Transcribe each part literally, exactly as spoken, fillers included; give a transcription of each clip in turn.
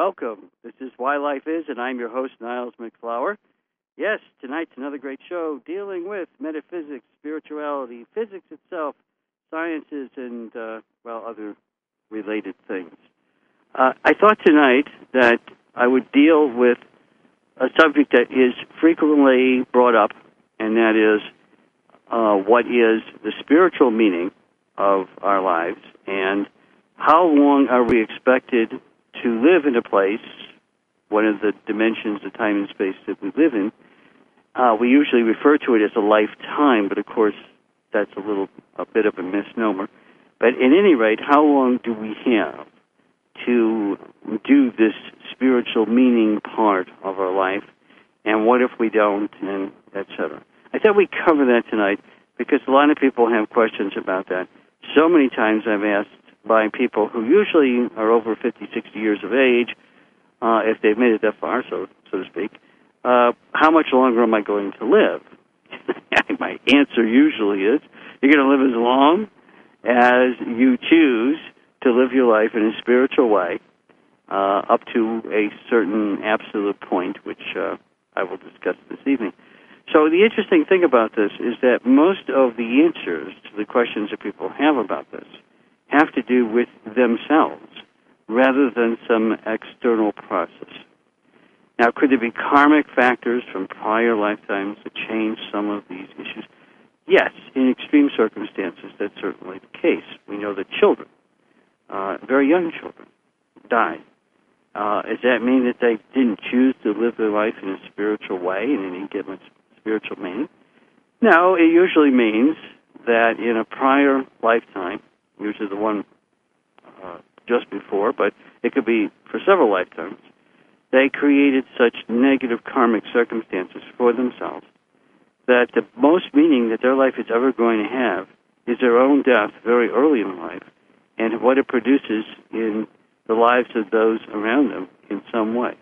welcome. This is Why Life Is, and I'm your host, Niles McFlower. Yes, tonight's another great show dealing with metaphysics, spirituality, physics itself, sciences, and, uh, well, other related things. Uh, I thought tonight that I would deal with a subject that is frequently brought up, and that is uh, what is the spiritual meaning of our lives, and how long are we expected to live in a place, one of the dimensions of time and space that we live in. Uh, we usually refer to it as a lifetime, but of course that's a little, a bit of a misnomer. But at any rate, how long do we have to do this spiritual meaning part of our life, and what if we don't, and et cetera. I thought we'd cover that tonight because a lot of people have questions about that. So many times I've asked by people who usually are over fifty, sixty years of age, uh, if they've made it that far, so so to speak, uh, how much longer am I going to live? My answer usually is, you're going to live as long as you choose to live your life in a spiritual way, uh, up to a certain absolute point, which uh, I will discuss this evening. So the interesting thing about this is that most of the answers to the questions that people have about this have to do with themselves rather than some external process. Now, could there be karmic factors from prior lifetimes that change some of these issues? Yes, in extreme circumstances, that's certainly the case. We know that children, uh, very young children, die. Uh, does that mean that they didn't choose to live their life in a spiritual way and they didn't get much spiritual meaning? No, it usually means that in a prior lifetime, usually the one uh, just before, but it could be for several lifetimes, they created such negative karmic circumstances for themselves that the most meaning that their life is ever going to have is their own death very early in life and what it produces in the lives of those around them in some way.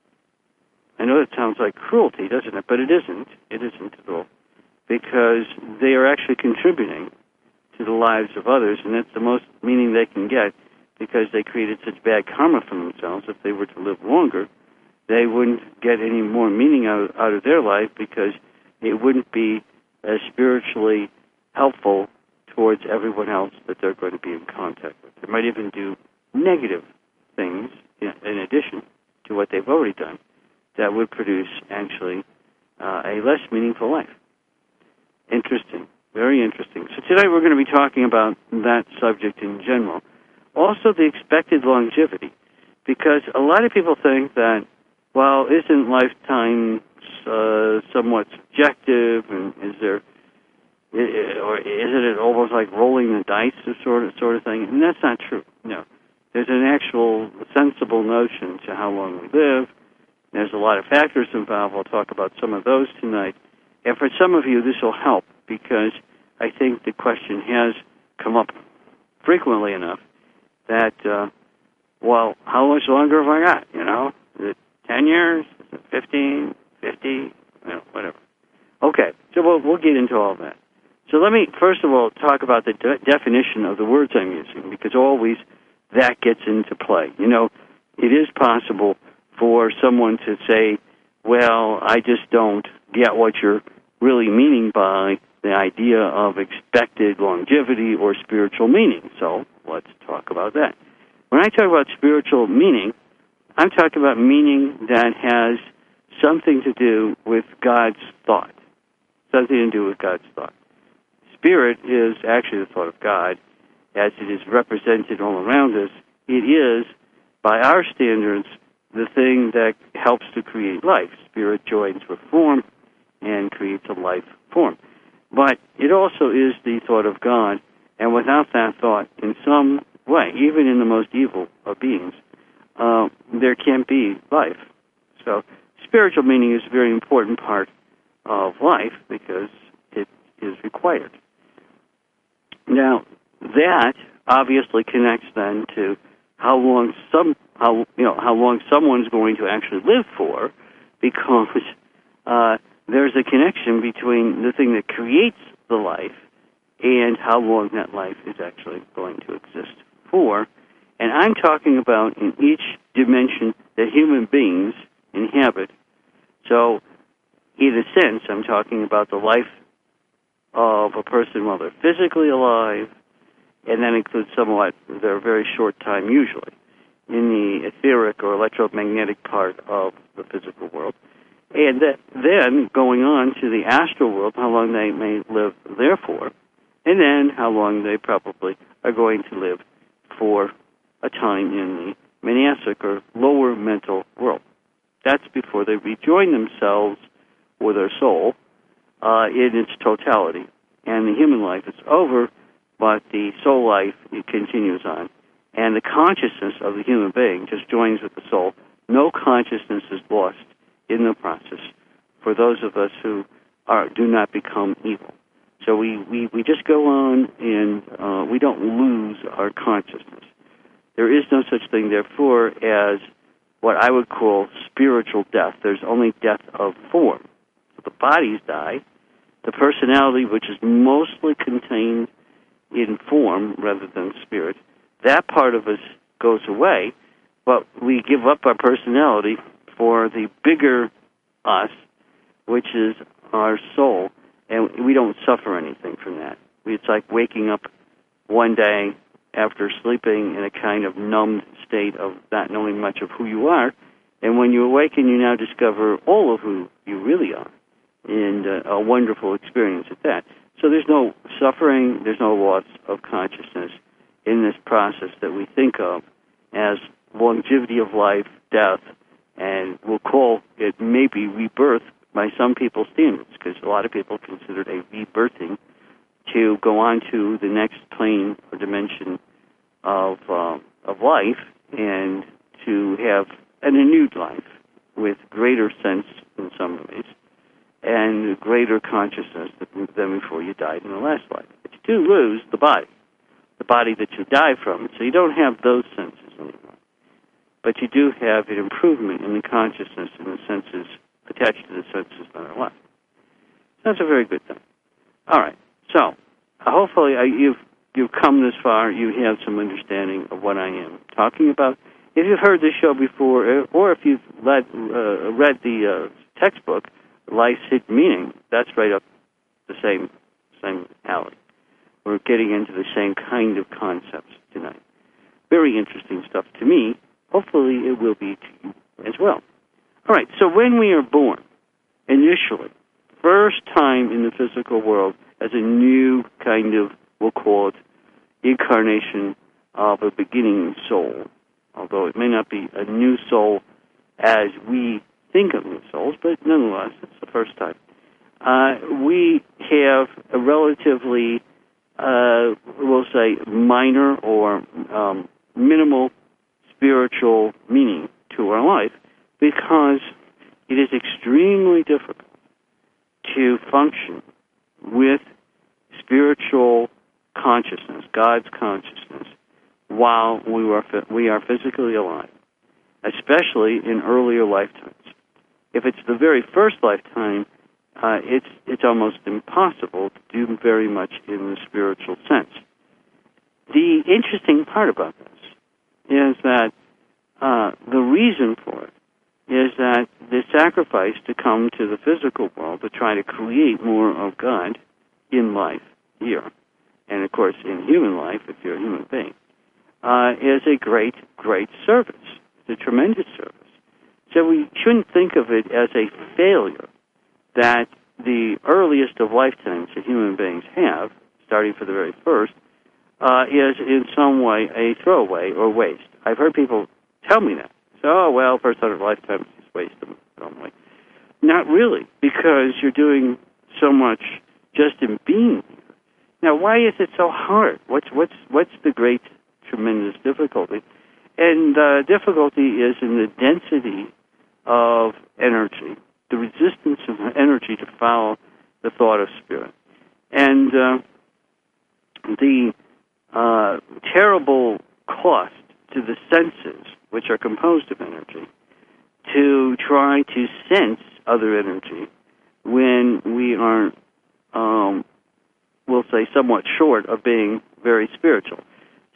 I know that sounds like cruelty, doesn't it? But it isn't. It isn't at all. Because they are actually contributing to the lives of others, and that's the most meaning they can get because they created such bad karma for themselves. If they were to live longer, they wouldn't get any more meaning out, out of their life because it wouldn't be as spiritually helpful towards everyone else that they're going to be in contact with. They might even do negative things in addition to what they've already done that would produce actually uh, a less meaningful life. Interesting. Very interesting. So tonight we're going to be talking about that subject in general. Also the expected longevity, because a lot of people think that, well, isn't lifetime uh, somewhat subjective, and is there, or isn't it almost like rolling the dice sort of, sort of thing? And that's not true, no. There's an actual sensible notion to how long we live. There's a lot of factors involved. We'll talk about some of those tonight. And for some of you, this will help because I think the question has come up frequently enough that, uh, well, how much longer have I got? You know, is it ten years? Is it fifteen, fifty? You know, whatever. Okay, so we'll, we'll get into all that. So let me, first of all, talk about the de- definition of the words I'm using because always that gets into play. You know, it is possible for someone to say, well, I just don't get what you're really meaning by the idea of expected longevity or spiritual meaning. So let's talk about that. When I talk about spiritual meaning, I'm talking about meaning that has something to do with God's thought. Something to do with God's thought. Spirit is actually the thought of God as it is represented all around us. It is, by our standards, the thing that helps to create life. Spirit joins with form and creates a life form. But it also is the thought of God, and without that thought, in some way, even in the most evil of beings, uh, there can't be life. So spiritual meaning is a very important part of life because it is required. Now, that obviously connects then to how long some how you know how long someone's going to actually live for, because uh, there's a connection between the thing that creates the life and how long that life is actually going to exist for. And I'm talking about in each dimension that human beings inhabit. So, in a sense, I'm talking about the life of a person while they're physically alive, and that includes somewhat their very short time, usually, in the etheric or electromagnetic part of the physical world. And that, then going on to the astral world, how long they may live there for, and then how long they probably are going to live for a time in the monastic or lower mental world. That's before they rejoin themselves with their soul uh, in its totality. And the human life is over, but the soul life, it continues on. And the consciousness of the human being just joins with the soul. No consciousness is lost in the process for those of us who are do not become evil. So we, we, we just go on, and uh, we don't lose our consciousness. There is no such thing, therefore, as what I would call spiritual death. There's only death of form. So the bodies die. The personality, which is mostly contained in form rather than spirit, that part of us goes away, but we give up our personality for the bigger us, which is our soul, and we don't suffer anything from that. It's like waking up one day after sleeping in a kind of numbed state of not knowing much of who you are, and when you awaken, you now discover all of who you really are, and uh, a wonderful experience at that. So there's no suffering, there's no loss of consciousness in this process that we think of as longevity of life, death, and we'll call it maybe rebirth by some people's standards, because a lot of people consider it a rebirthing to go on to the next plane or dimension of uh, of life and to have an renewed life with greater sense in some ways and greater consciousness than before you died in the last life. But you do lose the body, the body that you die from, so you don't have those senses anymore. But you do have an improvement in the consciousness and the senses attached to the senses that are left. That's a very good thing. All right. So, uh, hopefully uh, you've you've come this far. You have some understanding of what I am talking about. If you've heard this show before, or if you've read, uh, read the uh, textbook, Life's Hidden Meaning, that's right up the same same alley. We're getting into the same kind of concepts tonight. Very interesting stuff to me. Hopefully it will be to you as well. All right, so when we are born, initially, first time in the physical world as a new kind of, we'll call it, incarnation of a beginning soul, although it may not be a new soul as we think of new souls, but nonetheless, it's the first time. Uh, we have a relatively, uh, we'll say, minor or um, minimal spiritual meaning to our life because it is extremely difficult to function with spiritual consciousness, God's consciousness, while we are we are physically alive, especially in earlier lifetimes. If it's the very first lifetime, uh, it's it's almost impossible to do very much in the spiritual sense. The interesting part about this is that uh, the reason for it is that the sacrifice to come to the physical world to try to create more of God in life here, and of course in human life, if you're a human being, uh, is a great, great service. It's a tremendous service. So we shouldn't think of it as a failure that the earliest of lifetimes that human beings have, starting for the very first, uh, is in some way a throwaway or waste. I've heard people tell me that. So, oh, well, first hundred lifetimes is waste in some way. Not really, because you're doing so much just in being here. Now, why is it so hard? What's what's what's the great, tremendous difficulty? And uh, difficulty is in the density of energy, the resistance of energy to follow the thought of spirit, and uh, the uh, terrible cost to the senses, which are composed of energy, to try to sense other energy when we are, um, we'll say, somewhat short of being very spiritual.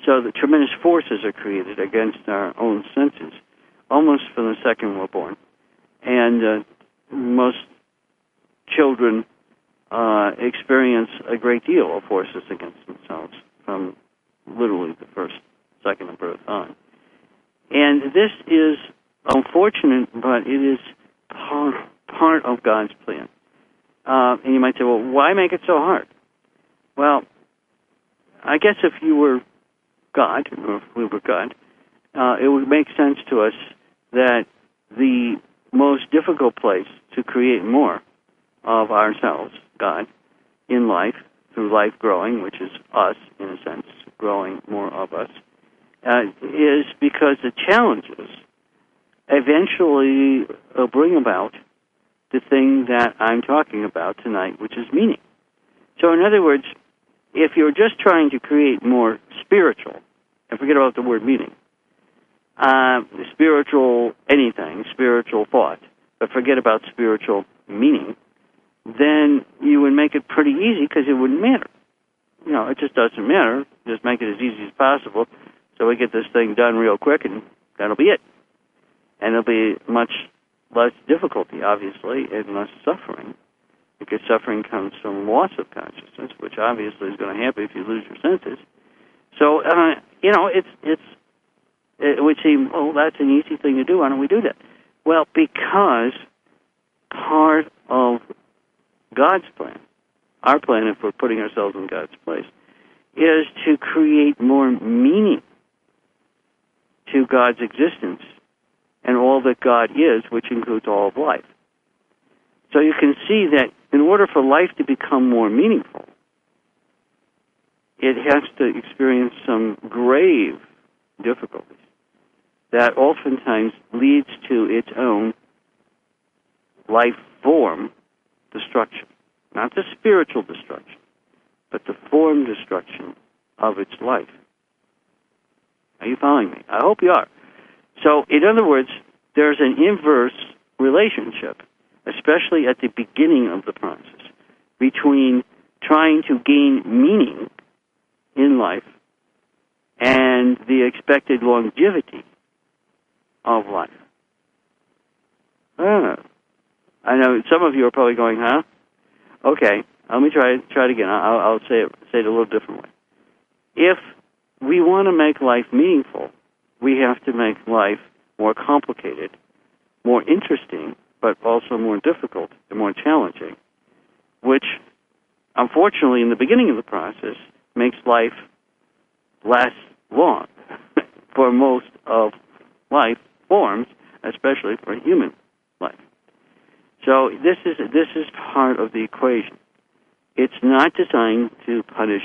So the tremendous forces are created against our own senses, almost from the second we're born. And uh, most children uh, experience a great deal of forces against themselves from literally the first second of birth on. And this is unfortunate, but it is part, part of God's plan. Uh, and you might say, well, why make it so hard? Well, I guess if you were God, or if we were God, uh, it would make sense to us that the most difficult place to create more of ourselves, God, in life, through life growing, which is us, in a sense, growing more of us, uh, is because the challenges eventually uh, bring about the thing that I'm talking about tonight, which is meaning. So in other words, if you're just trying to create more spiritual, and forget about the word meaning, uh, spiritual anything, spiritual thought, but forget about spiritual meaning, then you would make it pretty easy because it wouldn't matter. You know, it just doesn't matter. Just make it as easy as possible so we get this thing done real quick, and that'll be it. And it'll be much less difficulty, obviously, and less suffering, because suffering comes from loss of consciousness, which obviously is going to happen if you lose your senses. So, uh, you know, it's it's it would seem, oh, that's an easy thing to do. Why don't we do that? Well, because part of God's plan, our plan, if we're putting ourselves in God's place, is to create more meaning to God's existence and all that God is, which includes all of life. So you can see that in order for life to become more meaningful, it has to experience some grave difficulties that oftentimes leads to its own life form destruction. Not the spiritual destruction, but the form destruction of its life. Are you following me? I hope you are. So, in other words, there's an inverse relationship, especially at the beginning of the process, between trying to gain meaning in life and the expected longevity of life. Ah, I know some of you are probably going, huh? Okay, let me try try it again. I'll, I'll say it say it a little different way. If we want to make life meaningful, we have to make life more complicated, more interesting, but also more difficult and more challenging, which, unfortunately, in the beginning of the process, makes life last long for most of life forms, especially for human life. So this is this is part of the equation. It's not designed to punish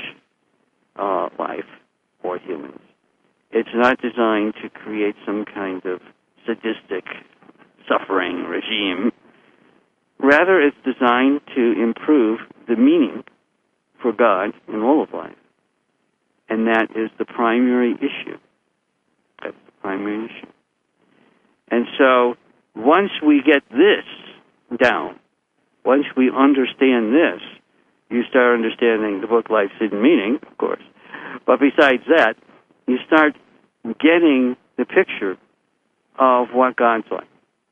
uh, life or humans. It's not designed to create some kind of sadistic suffering regime. Rather, it's designed to improve the meaning for God in all of life. And that is the primary issue. That's the primary issue. And so, once we get this down, once we understand this, you start understanding the book Life's Hidden Meaning, of course. But besides that, you start getting the picture of what God's like.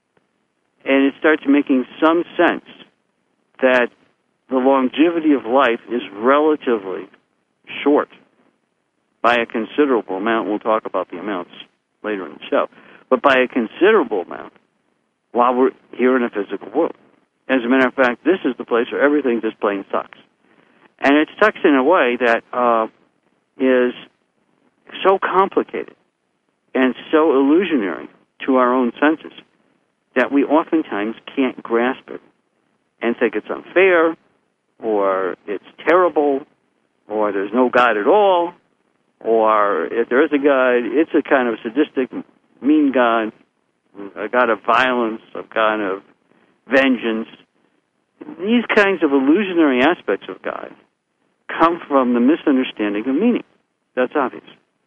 And it starts making some sense that the longevity of life is relatively short by a considerable amount. We'll talk about the amounts later in the show. But by a considerable amount while we're here in a physical world. As a matter of fact, this is the place where everything just plain sucks. And it sucks in a way that uh, is so complicated and so illusionary to our own senses that we oftentimes can't grasp it and think it's unfair, or it's terrible, or there's no God at all, or if there is a God, it's a kind of sadistic, mean God, a God of violence, a God of vengeance. These kinds of illusionary aspects of God come from the misunderstanding of meaning. That's obvious.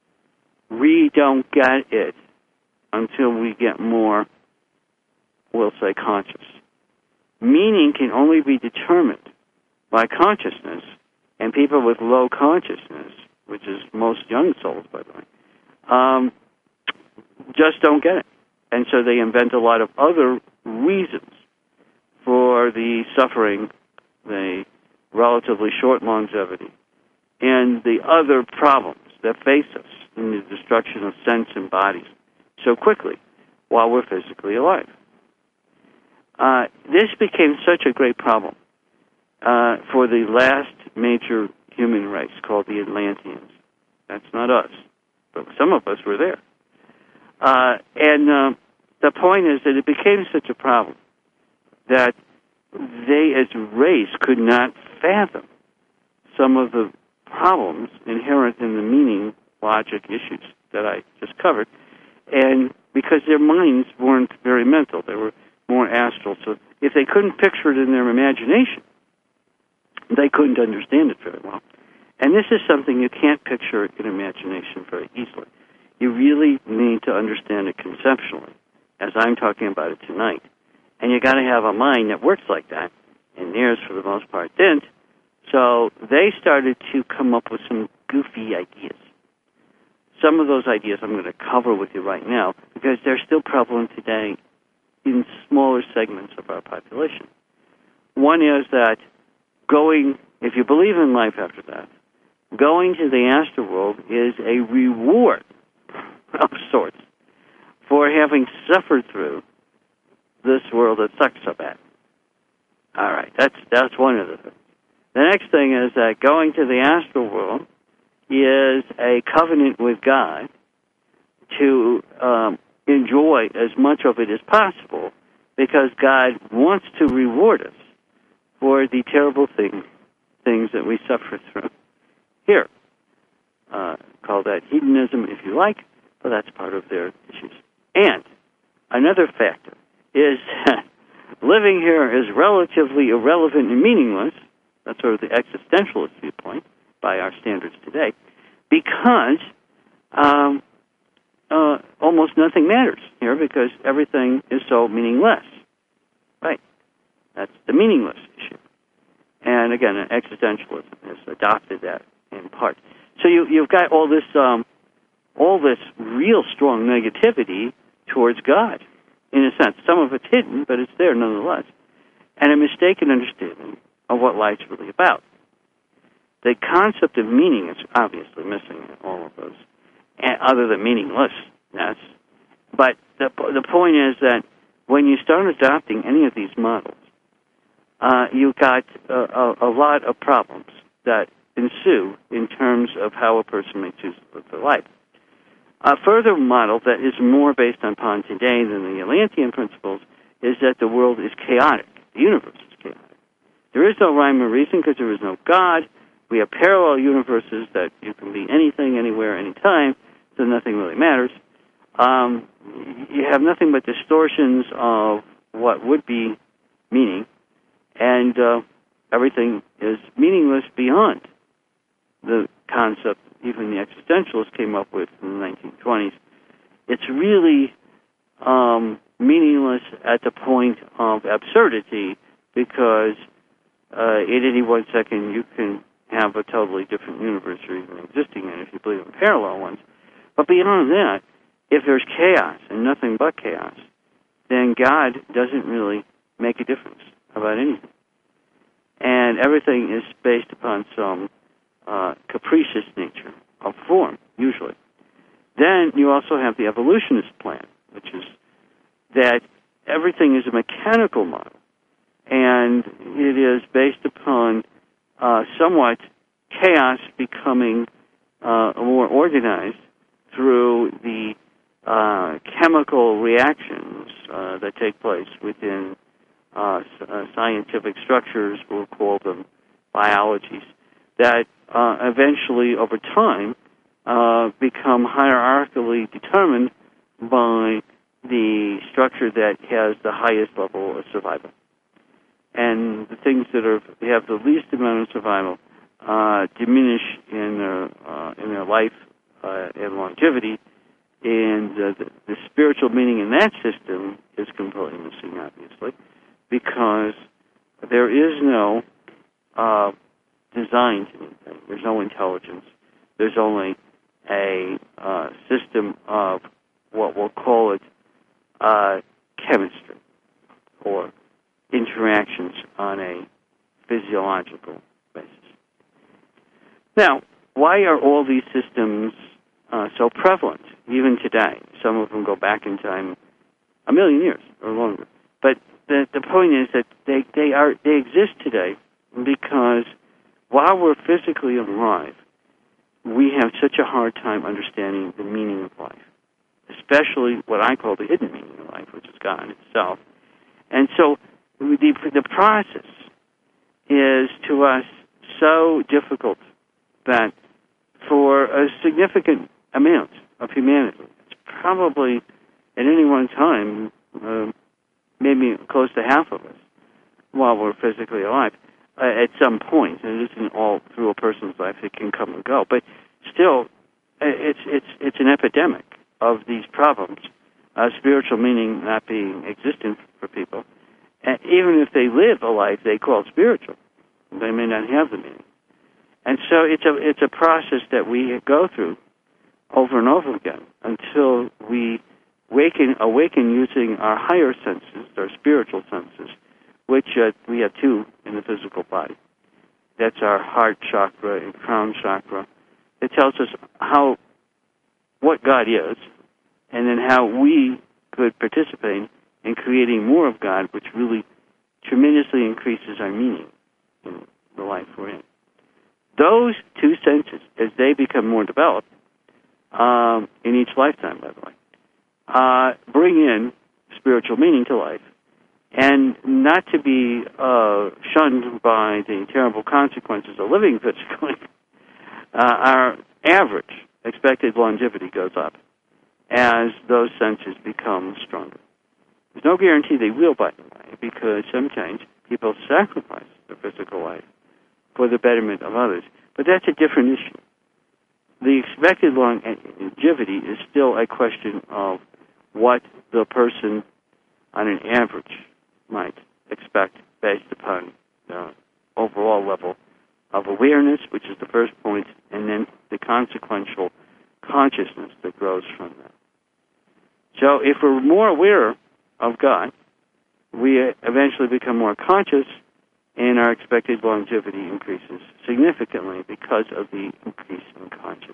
We don't get it until we get more, we'll say, conscious. Meaning can only be determined by consciousness, and people with low consciousness, which is most young souls, by the way, um, just don't get it. And so they invent a lot of other reasons for the suffering, the relatively short longevity, and the other problems that face us in the destruction of sense and bodies so quickly while we're physically alive. Uh, this became such a great problem uh, for the last major human race called the Atlanteans. That's not us, but some of us were there. Uh, and uh, the point is that it became such a problem that they, as a race, could not fathom some of the problems inherent in the meaning logic issues that I just covered, and because their minds weren't very mental, they were more astral. So if they couldn't picture it in their imagination, they couldn't understand it very well. And this is something you can't picture in imagination very easily. You really need to understand it conceptually, as I'm talking about it tonight. And you got to have a mind that works like that, and theirs, for the most part, didn't. So they started to come up with some goofy ideas. Some of those ideas I'm going to cover with you right now because they're still prevalent today in smaller segments of our population. One is that going, if you believe in life after that, going to the astral world is a reward of sorts for having suffered through this world that sucks so bad. All right, that's that's one of the things. The next thing is that going to the astral world is a covenant with God to um, enjoy as much of it as possible because God wants to reward us for the terrible thing, things that we suffer through here. Uh, call that hedonism if you like, but that's part of their issues. And another factor is that living here is relatively irrelevant and meaningless. That's sort of the existentialist viewpoint by our standards today, because um, uh, almost nothing matters here because everything is so meaningless. Right. That's the meaningless issue. And again, existentialism has adopted that in part. So you, you've got all this, um, all this real strong negativity towards God, in a sense. Some of it's hidden, but it's there nonetheless. And a mistaken understanding of what life's really about. The concept of meaning is obviously missing in all of those, other than meaninglessness. But the the point is that when you start adopting any of these models, uh, you've got a, a, a lot of problems that ensue in terms of how a person may choose to live their life. A further model that is more based upon today than the Atlantean principles is that the world is chaotic. The universe is chaotic. There is no rhyme or reason because there is no God. We have parallel universes that you can be anything, anywhere, anytime, so nothing really matters. Um, you have nothing but distortions of what would be meaning, and uh, everything is meaningless beyond the concept even the existentialists came up with in the nineteen twenties. It's really um, meaningless at the point of absurdity because uh, at any one second you can have a totally different universe you're even existing in if you believe in parallel ones. But beyond that, if there's chaos and nothing but chaos, then God doesn't really make a difference about anything. And everything is based upon some uh, capricious nature of form, usually. Then you also have the evolutionist plan, which is that everything is a mechanical model, and it is based upon uh, somewhat chaos becoming uh, more organized through the uh, chemical reactions uh, that take place within uh, uh, scientific structures, we'll call them biologies, that uh, eventually, over time, uh, become hierarchically determined by the structure that has the highest level of survival. And the things that are have the least amount of survival uh, diminish in their uh, in their life uh, and longevity, and uh, the, the spiritual meaning in that system is completely missing, obviously, because there is no uh, design to anything. There's no intelligence. There's only a uh, system of what we'll call it uh, chemistry, or interactions on a physiological basis. Now, why are all these systems uh, so prevalent, even today? Some of them go back in time a million years or longer. But the the point is that they, they are they exist today because while we're physically alive, we have such a hard time understanding the meaning of life, especially what I call the hidden meaning of life, which is God itself. And so the the process is to us so difficult that for a significant amount of humanity, it's probably at any one time, uh, maybe close to half of us, while we're physically alive, uh, at some point, and it isn't all through a person's life, it can come and go, but still, it's it's it's an epidemic of these problems, uh, spiritual meaning not being existent for people. And even if they live a life they call spiritual, they may not have the meaning. And so it's a it's a process that we go through over and over again until we waken, awaken using our higher senses, our spiritual senses, which uh, we have two in the physical body. That's our heart chakra and crown chakra. It tells us how, what God is, and then how we could participate in creating more of God, which really tremendously increases our meaning in the life we're in. Those two senses, as they become more developed, um, in each lifetime, by the way, uh, bring in spiritual meaning to life, and not to be uh, shunned by the terrible consequences of living physically. Uh, our average expected longevity goes up as those senses become stronger. There's no guarantee they will, by the way, because sometimes people sacrifice their physical life for the betterment of others. But that's a different issue. The expected longevity is still a question of what the person on an average might expect based upon the overall level of awareness, which is the first point, and then the consequential consciousness that grows from that. So if we're more aware of God, we eventually become more conscious, and our expected longevity increases significantly because of the increase in consciousness.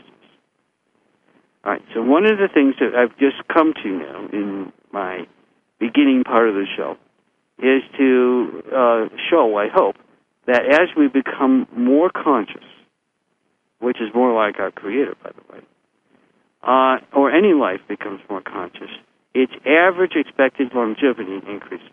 All right, so one of the things that I've just come to now in my beginning part of the show is to uh, show, I hope, that as we become more conscious, which is more like our Creator, by the way, uh, or any life becomes more conscious, its average expected longevity increases.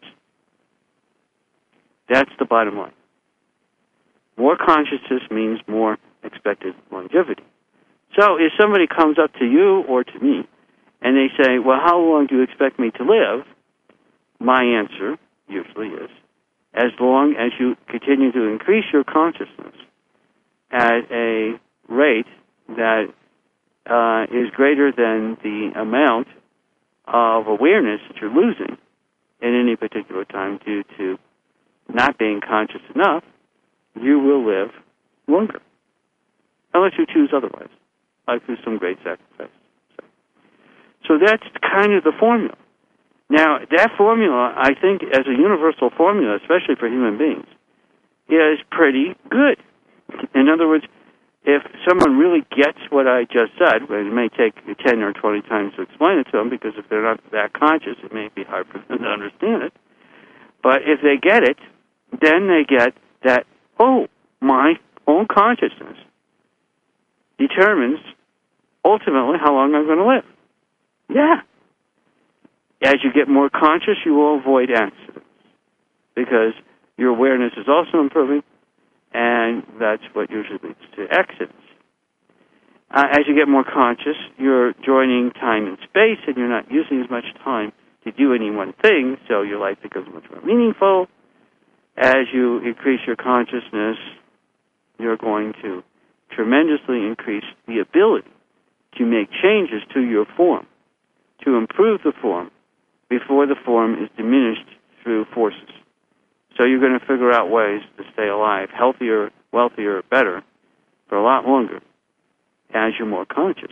That's the bottom line. More consciousness means more expected longevity. So if somebody comes up to you or to me and they say, well, how long do you expect me to live? My answer usually is, as long as you continue to increase your consciousness at a rate that uh, is greater than the amount of awareness that you're losing at any particular time due to not being conscious enough, you will live longer, unless you choose otherwise, like through some great sacrifice. So, so that's kind of the formula. Now, that formula, I think, as a universal formula, especially for human beings, is pretty good. In other words, if someone really gets what I just said, it may take ten or twenty times to explain it to them, because if they're not that conscious, it may be hard for them to understand it. But if they get it, then they get that, oh, my own consciousness determines ultimately how long I'm going to live. Yeah. As you get more conscious, you will avoid accidents, because your awareness is also improving, and that's what usually leads to accidents. Uh, as you get more conscious, you're joining time and space, and you're not using as much time to do any one thing, so your life becomes much more meaningful. As you increase your consciousness, you're going to tremendously increase the ability to make changes to your form, to improve the form before the form is diminished through forces. So you're going to figure out ways to stay alive, healthier, wealthier, better, for a lot longer. as you're more conscious.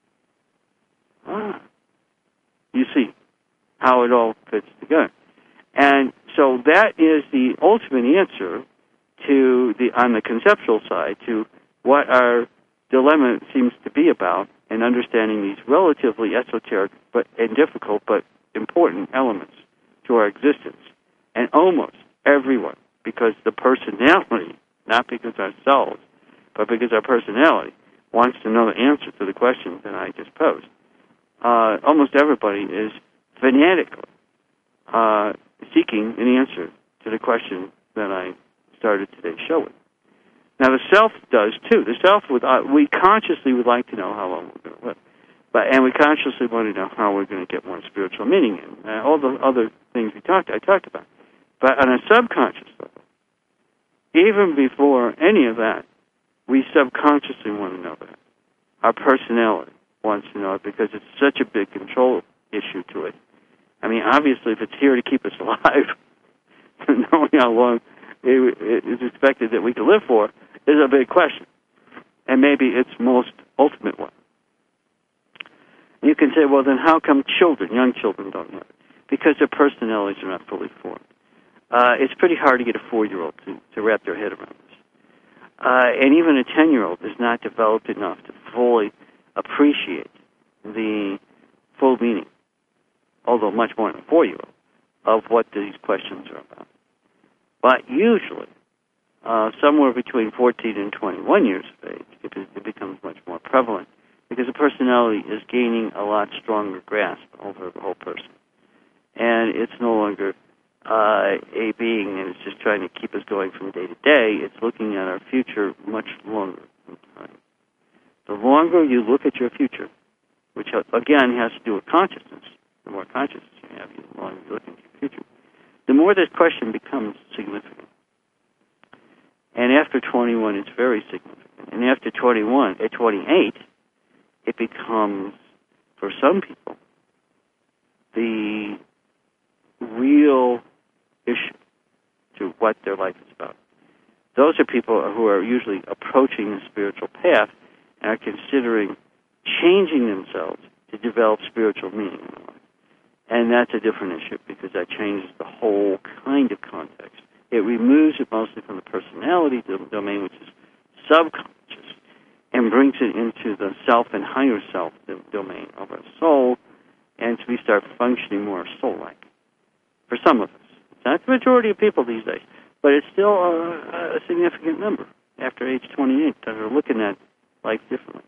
Ah, you see how it all fits together. And so that is the ultimate answer to the on the conceptual side to what our dilemma seems to be about in understanding these relatively esoteric but and difficult but important elements to our existence. And almost everyone, because the personality, not because ourselves, but because our personality wants to know the answer to the question that I just posed. Uh, almost everybody is fanatically uh, seeking an answer to the question that I started today's show with. Now, the self does, too. The self, would, uh, we consciously would like to know how long we're going to live. But, and we consciously want to know how we're going to get more spiritual meaning in. Uh, all the other things we talked, I talked about. But on a subconscious level, even before any of that, we subconsciously want to know that. Our personality wants to know it because it's such a big control issue to it. I mean, obviously, if it's here to keep us alive, knowing how long it is expected that we can live for is a big question. And maybe its most ultimate one. You can say, well, then how come children, young children, don't know it? Because their personalities are not fully formed. Uh, it's pretty hard to get a four-year-old to, to wrap their head around this. Uh, and even a ten-year-old is not developed enough to fully appreciate the full meaning, although much more than a four-year-old, of what these questions are about. But usually, uh, somewhere between fourteen and twenty-one years of age, it, it becomes much more prevalent because the personality is gaining a lot stronger grasp over the whole person. And it's no longer uh, a being that is just trying to keep us going from day to day. It's looking at our future much longer in time. The longer you look at your future, which again has to do with consciousness, the more consciousness you have, the longer you look into your future, the more this question becomes significant. And after twenty-one, it's very significant. And after twenty-one, at twenty-eight, it becomes, for some people, the real issue to what their life is about. Those are people who are usually approaching the spiritual path and are considering changing themselves to develop spiritual meaning in their life. And that's a different issue because that changes the whole kind of context. It removes it mostly from the personality domain, which is subconscious, and brings it into the self and higher self domain of our soul, and so we start functioning more soul-like. For some of us. It's not the majority of people these days, but it's still a, a significant number after age twenty-eight that are looking at life differently.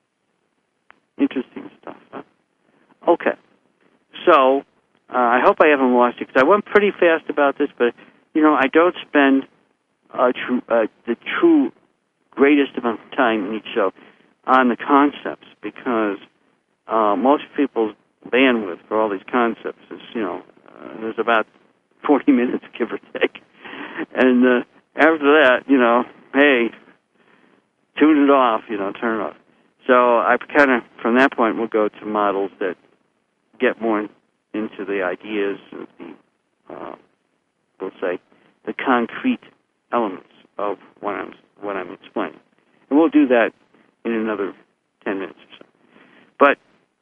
Interesting stuff, huh? Okay. So, uh, I hope I haven't lost you, because I went pretty fast about this, but, you know, I don't spend uh, true, uh, the true greatest amount of time in each show on the concepts, because uh, most people's bandwidth for all these concepts is, you know, uh, there's about forty minutes, give or take. And uh, after that, you know, hey, tune it off, you know, turn it off. So I kind of, from that point, we'll go to models that get more into the ideas of the, uh, we'll say, the concrete elements of what I'm what I'm explaining, and we'll do that in another ten minutes or so. But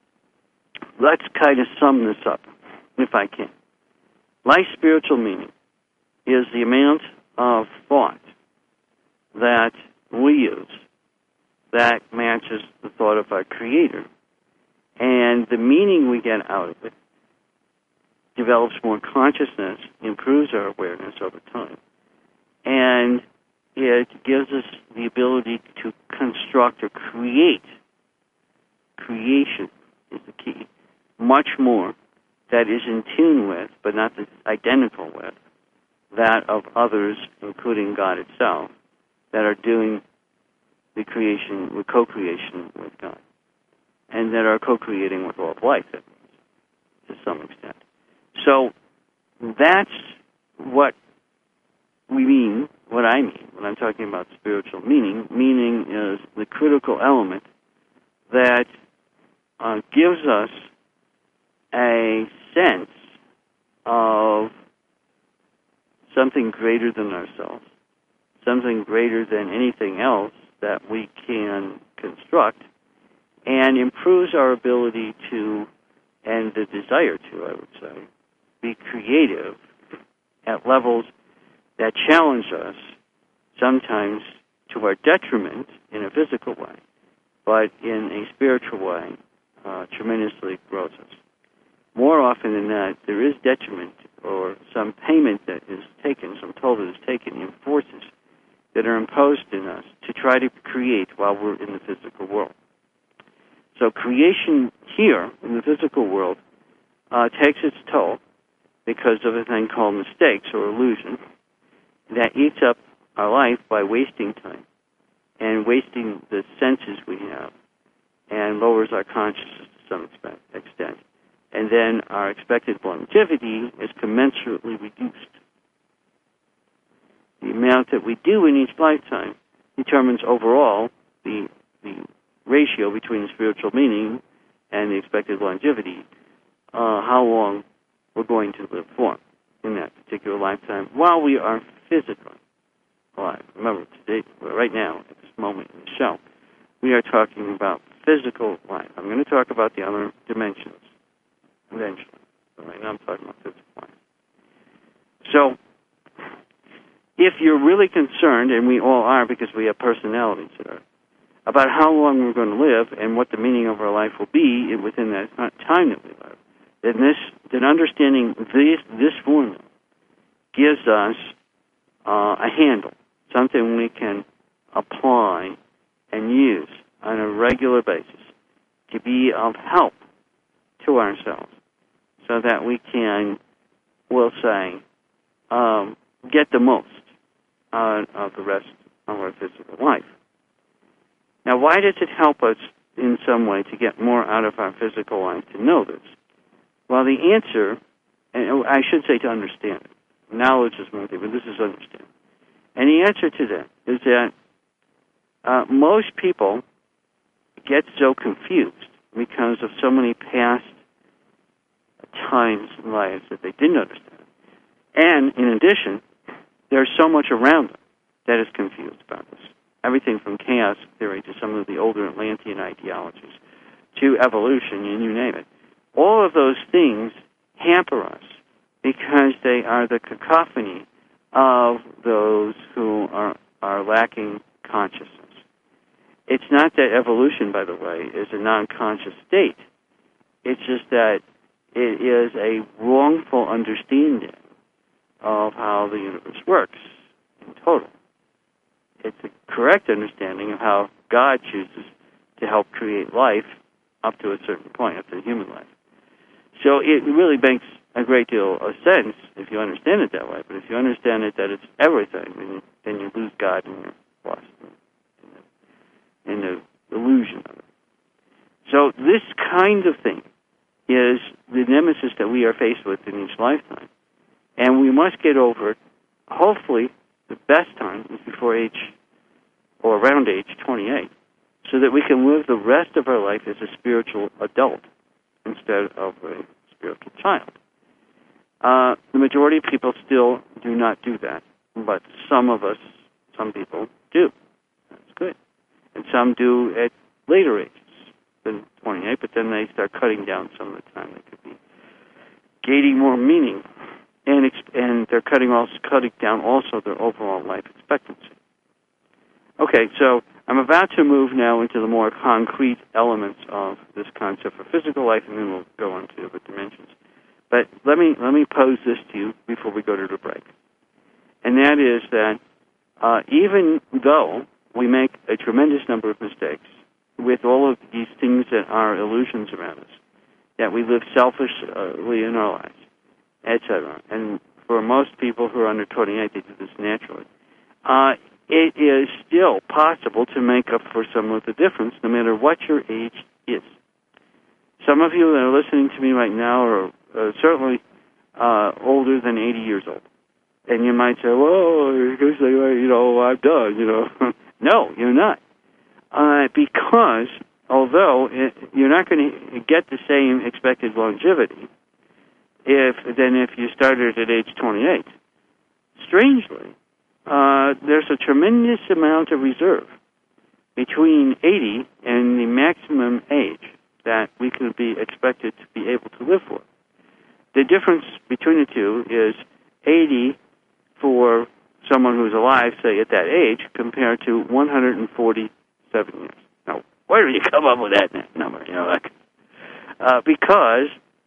let's kind of sum this up, if I can. Life's spiritual meaning is the amount of thought that we use that matches the thought of our Creator, and the meaning we get out of it develops more consciousness, improves our awareness over time, and it gives us the ability to construct or create. Creation is the key. Much more that is in tune with, but not identical with, that of others, including God itself, that are doing the creation, the co-creation with God, and that are co-creating with all of life, that means, to some extent. So that's what we mean, what I mean, when I'm talking about spiritual meaning. Meaning is the critical element that uh, gives us a sense of something greater than ourselves, something greater than anything else that we can construct, and improves our ability to, and the desire to, I would say, be creative at levels that challenge us, sometimes to our detriment in a physical way, but in a spiritual way, uh, tremendously grows us. More often than not, there is detriment or some payment that is taken, some toll that is taken in forces that are imposed in us to try to create while we're in the physical world. So creation here in the physical world uh, takes its toll because of a thing called mistakes or illusion that eats up our life by wasting time and wasting the senses we have and lowers our consciousness to some extent. And then our expected longevity is commensurately reduced. The amount that we do in each lifetime determines overall the, the ratio between the spiritual meaning and the expected longevity, uh, how long we're going to live for in that particular lifetime while we are physically alive. Remember, today, right now, at this moment in the show, we are talking about physical life. I'm going to talk about the other dimensions eventually. But right now I'm talking about physical life. So, if you're really concerned, and we all are because we have personalities that are, about how long we're going to live and what the meaning of our life will be within that time that we live, then this, then understanding this, this formula gives us uh, a handle, something we can apply and use on a regular basis to be of help to ourselves so that we can, we'll say, um, get the most out of the rest of our physical life. Now, why does it help us in some way to get more out of our physical life to know this? Well, the answer, and I should say to understand it. Knowledge is one thing, but this is understanding. And the answer to that is that uh, most people get so confused because of so many past times in lives that they didn't understand. And in addition, there's so much around them that is confused about this. Everything from chaos theory to some of the older Atlantean ideologies to evolution, and you name it. All of those things hamper us because they are the cacophony of those who are, are lacking consciousness. It's not that evolution, by the way, is a non-conscious state. It's just that it is a wrongful understanding of how the universe works in total. It's a correct understanding of how God chooses to help create life up to a certain point, up to human life. So it really makes a great deal of sense if you understand it that way. But if you understand it that it's everything, then, then you lose God and you're lost in the, in the illusion of it. So this kind of thing is the nemesis that we are faced with in each lifetime. And we must get over it. Hopefully, the best time is before age, or around age twenty-eight, so that we can live the rest of our life as a spiritual adult instead of a spiritual child. Uh, the majority of people still do not do that, but some of us, some people do. That's good. And some do at later ages than twenty-eight, but then they start cutting down some of the time they could be gaining more meaning. And and they're cutting also cutting down also their overall life expectancy. Okay, so I'm about to move now into the more concrete elements of this concept for physical life, and then we'll go on to the dimensions. But let me let me pose this to you before we go to the break, and that is that uh, even though we make a tremendous number of mistakes with all of these things that are illusions around us, that we live selfishly in our lives, et cetera. And for most people who are under twenty-eight, they do this naturally. Uh, it is still possible to make up for some of the difference, no matter what your age is. Some of you that are listening to me right now are uh, certainly uh, older than eighty years old. And you might say, well, you know, I'm done, you know. No, you're not. Uh, because although it, you're not going to get the same expected longevity, if than if you started at age twenty-eight. Strangely, uh, there's a tremendous amount of reserve between eighty and the maximum age that we could be expected to be able to live for. The difference between the two is eighty for someone who's alive, say, at that age, compared to one hundred forty-seven years. Now, where do you come up with that number? You know, like, uh, because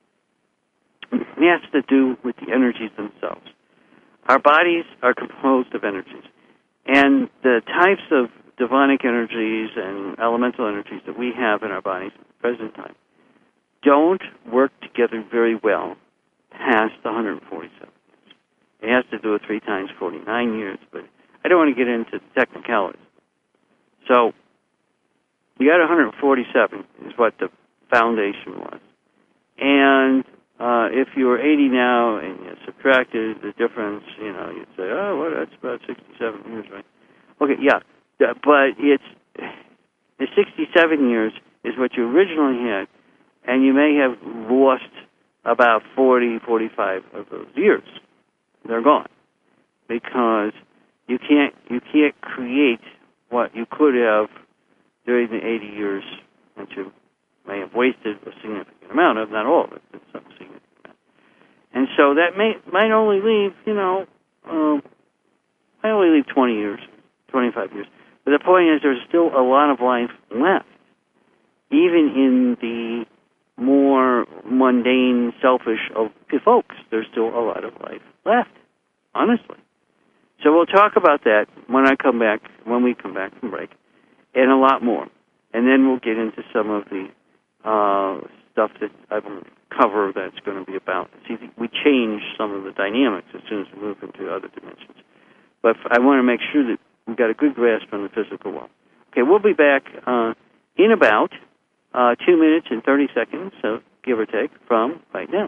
it has to do with the energies themselves. Our bodies are composed of energies, and the types of divinic energies and elemental energies that we have in our bodies at the present time don't work together very well past one hundred forty-seven. It has to do with three times forty-nine years, but I don't want to get into the technicalities. So, you got one hundred forty-seven is what the foundation was. And uh, if you were eighty now and you subtracted the difference, you know, you'd say, oh, well, that's about sixty-seven years, right? Okay, yeah, but it's the sixty-seven years is what you originally had, and you may have lost about forty, forty-five of those years. They're gone because you can't you can't create what you could have during the eighty years that you may have wasted a significant amount of, not all of it, but some significant amount. And so that may might only leave, you know, um, might only leave twenty years, twenty-five years. But the point is, there's still a lot of life left, even in the more mundane, selfish of folks. There's still a lot of life left, honestly. So we'll talk about that when I come back, when we come back from break, and a lot more. And then we'll get into some of the uh, stuff that I will cover that's going to be about. See, we change some of the dynamics as soon as we move into other dimensions. But I want to make sure that we've got a good grasp on the physical world. Okay, we'll be back uh, in about uh, two minutes and thirty seconds, so give or take, from right now.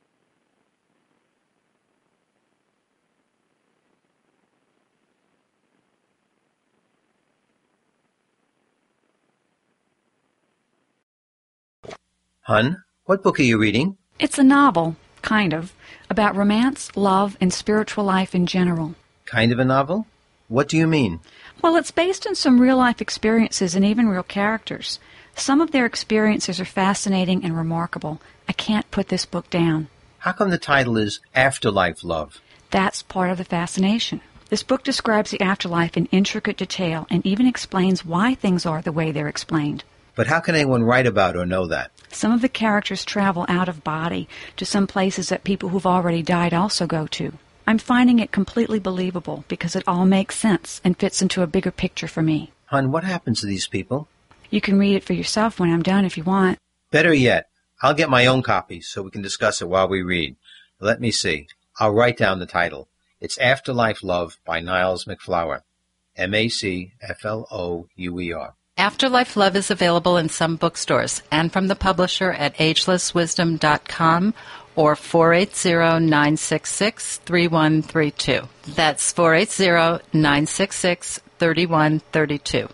Hun, what book are you reading? It's a novel, kind of, about romance, love, and spiritual life in general. Kind of a novel? What do you mean? Well, it's based on some real-life experiences and even real characters. Some of their experiences are fascinating and remarkable. I can't put this book down. How come the title is Afterlife Love? That's part of the fascination. This book describes the afterlife in intricate detail and even explains why things are the way they're explained. But how can anyone write about or know that? Some of the characters travel out of body to some places that people who've already died also go to. I'm finding it completely believable because it all makes sense and fits into a bigger picture for me. Hun, what happens to these people? You can read it for yourself when I'm done if you want. Better yet, I'll get my own copy so we can discuss it while we read. Let me see. I'll write down the title. It's Afterlife Love by Niles MacFlouer. M A C F L O U E R. Afterlife Love is available in some bookstores and from the publisher at ageless wisdom dot com or four eight zero, nine six six, three one three two. That's four eight zero, nine six six, three one three two.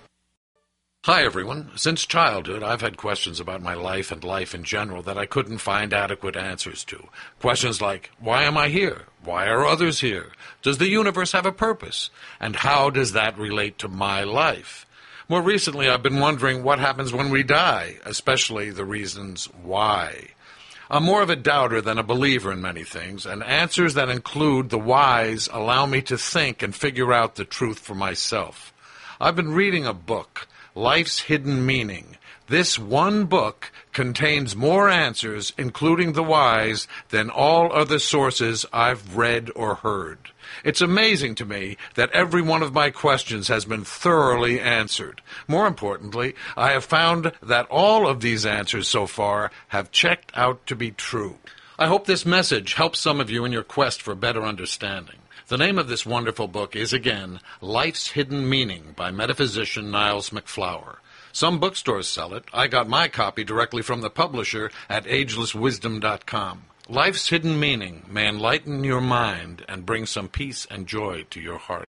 Hi, everyone. Since childhood, I've had questions about my life and life in general that I couldn't find adequate answers to. Questions like, why am I here? Why are others here? Does the universe have a purpose? And how does that relate to my life? More recently, I've been wondering what happens when we die, especially the reasons why. I'm more of a doubter than a believer in many things, and answers that include the whys allow me to think and figure out the truth for myself. I've been reading a book, Life's Hidden Meaning. This one book contains more answers, including the whys, than all other sources I've read or heard. It's amazing to me that every one of my questions has been thoroughly answered. More importantly, I have found that all of these answers so far have checked out to be true. I hope this message helps some of you in your quest for better understanding. The name of this wonderful book is, again, Life's Hidden Meaning by metaphysician Niles MacFlouer. Some bookstores sell it. I got my copy directly from the publisher at ageless wisdom dot com. Life's hidden meaning may enlighten your mind and bring some peace and joy to your heart.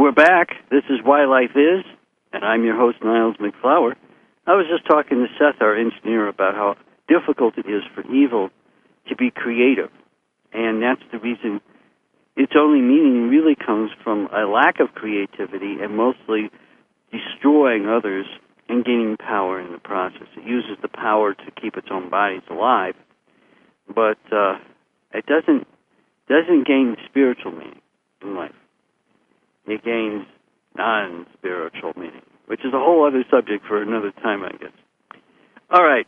we're back. This is Why Life Is, and I'm your host, Niles McFlower. I was just talking to Seth, our engineer, about how difficult it is for evil to be creative. And that's the reason its only meaning really comes from a lack of creativity and mostly destroying others and gaining power in the process. It uses the power to keep its own bodies alive, but uh, it doesn't doesn't gain spiritual meaning in life. It gains non-spiritual meaning, which is a whole other subject for another time, I guess. All right.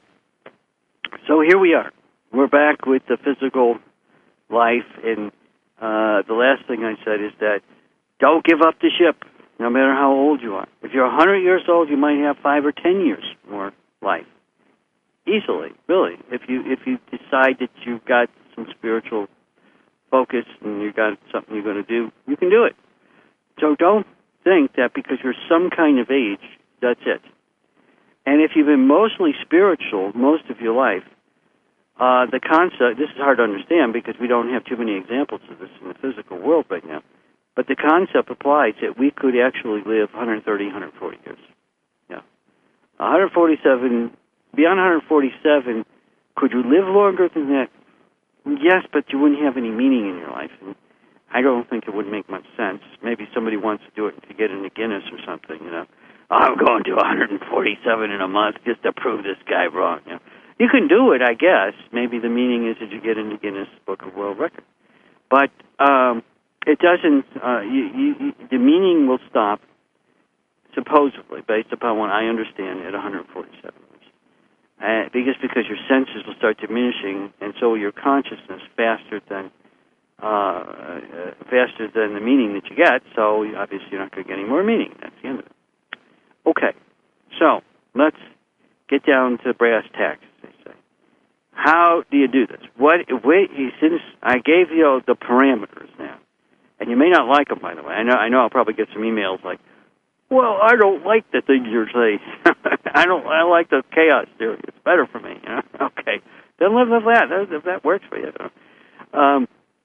So here we are. We're back with the physical life, and uh, the last thing I said is that don't give up the ship, no matter how old you are. If you're one hundred years old, you might have five or ten years more life. Easily, really. If you if you decide that you've got some spiritual focus and you've got something you're going to do, you can do it. So don't think that because you're some kind of age, that's it. And if you've been mostly spiritual most of your life, uh, the concept, this is hard to understand because we don't have too many examples of this in the physical world right now, but the concept applies that we could actually live one hundred thirty, one hundred forty years. Yeah. one hundred forty-seven, beyond one hundred forty-seven, could you live longer than that? Yes, but you wouldn't have any meaning in your life. And I don't think it would make much sense. Maybe somebody wants to do it to get into Guinness or something, you know. Oh, I'm going to one hundred forty-seven in a month just to prove this guy wrong. You know. You can do it, I guess. Maybe the meaning is that you get into Guinness Book of World Records. But um, it doesn't, uh, you, you, you, the meaning will stop, supposedly, based upon what I understand, at one hundred forty-seven. Uh, because because your senses will start diminishing, and so will your consciousness faster than uh, uh, faster than the meaning that you get. So obviously you're not going to get any more meaning. That's the end of it. Okay, so let's get down to brass tacks, as they say. How do you do this? What? Wait, since I gave you the parameters now, and you may not like them, by the way. I know I know I'll probably get some emails like, well, I don't like the things you're saying. I don't. I like the chaos theory. It's better for me. You know? Okay, then live with that. If that works for you. Um,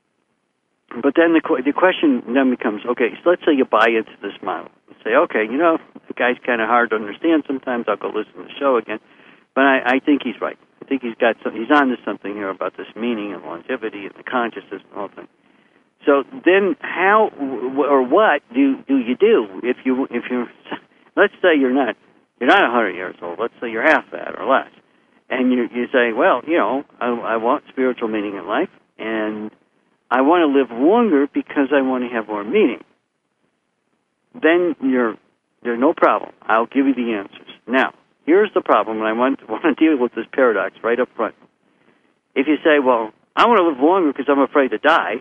but then the the question then becomes, okay, so let's say you buy into this model. You say, okay, you know, the guy's kind of hard to understand sometimes. I'll go listen to the show again. But I, I think he's right. I think he's got some, he's on to something here about this meaning and longevity and the consciousness and all things. So then, how or what do do you do if you if you let's say you're not you're not one hundred years old. Let's say you're half that or less, and you you say, well, you know, I, I want spiritual meaning in life, and I want to live longer because I want to have more meaning. Then you're there's no problem. I'll give you the answers. Now, here's the problem, and I want want to deal with this paradox right up front. If you say, well, I want to live longer because I'm afraid to die.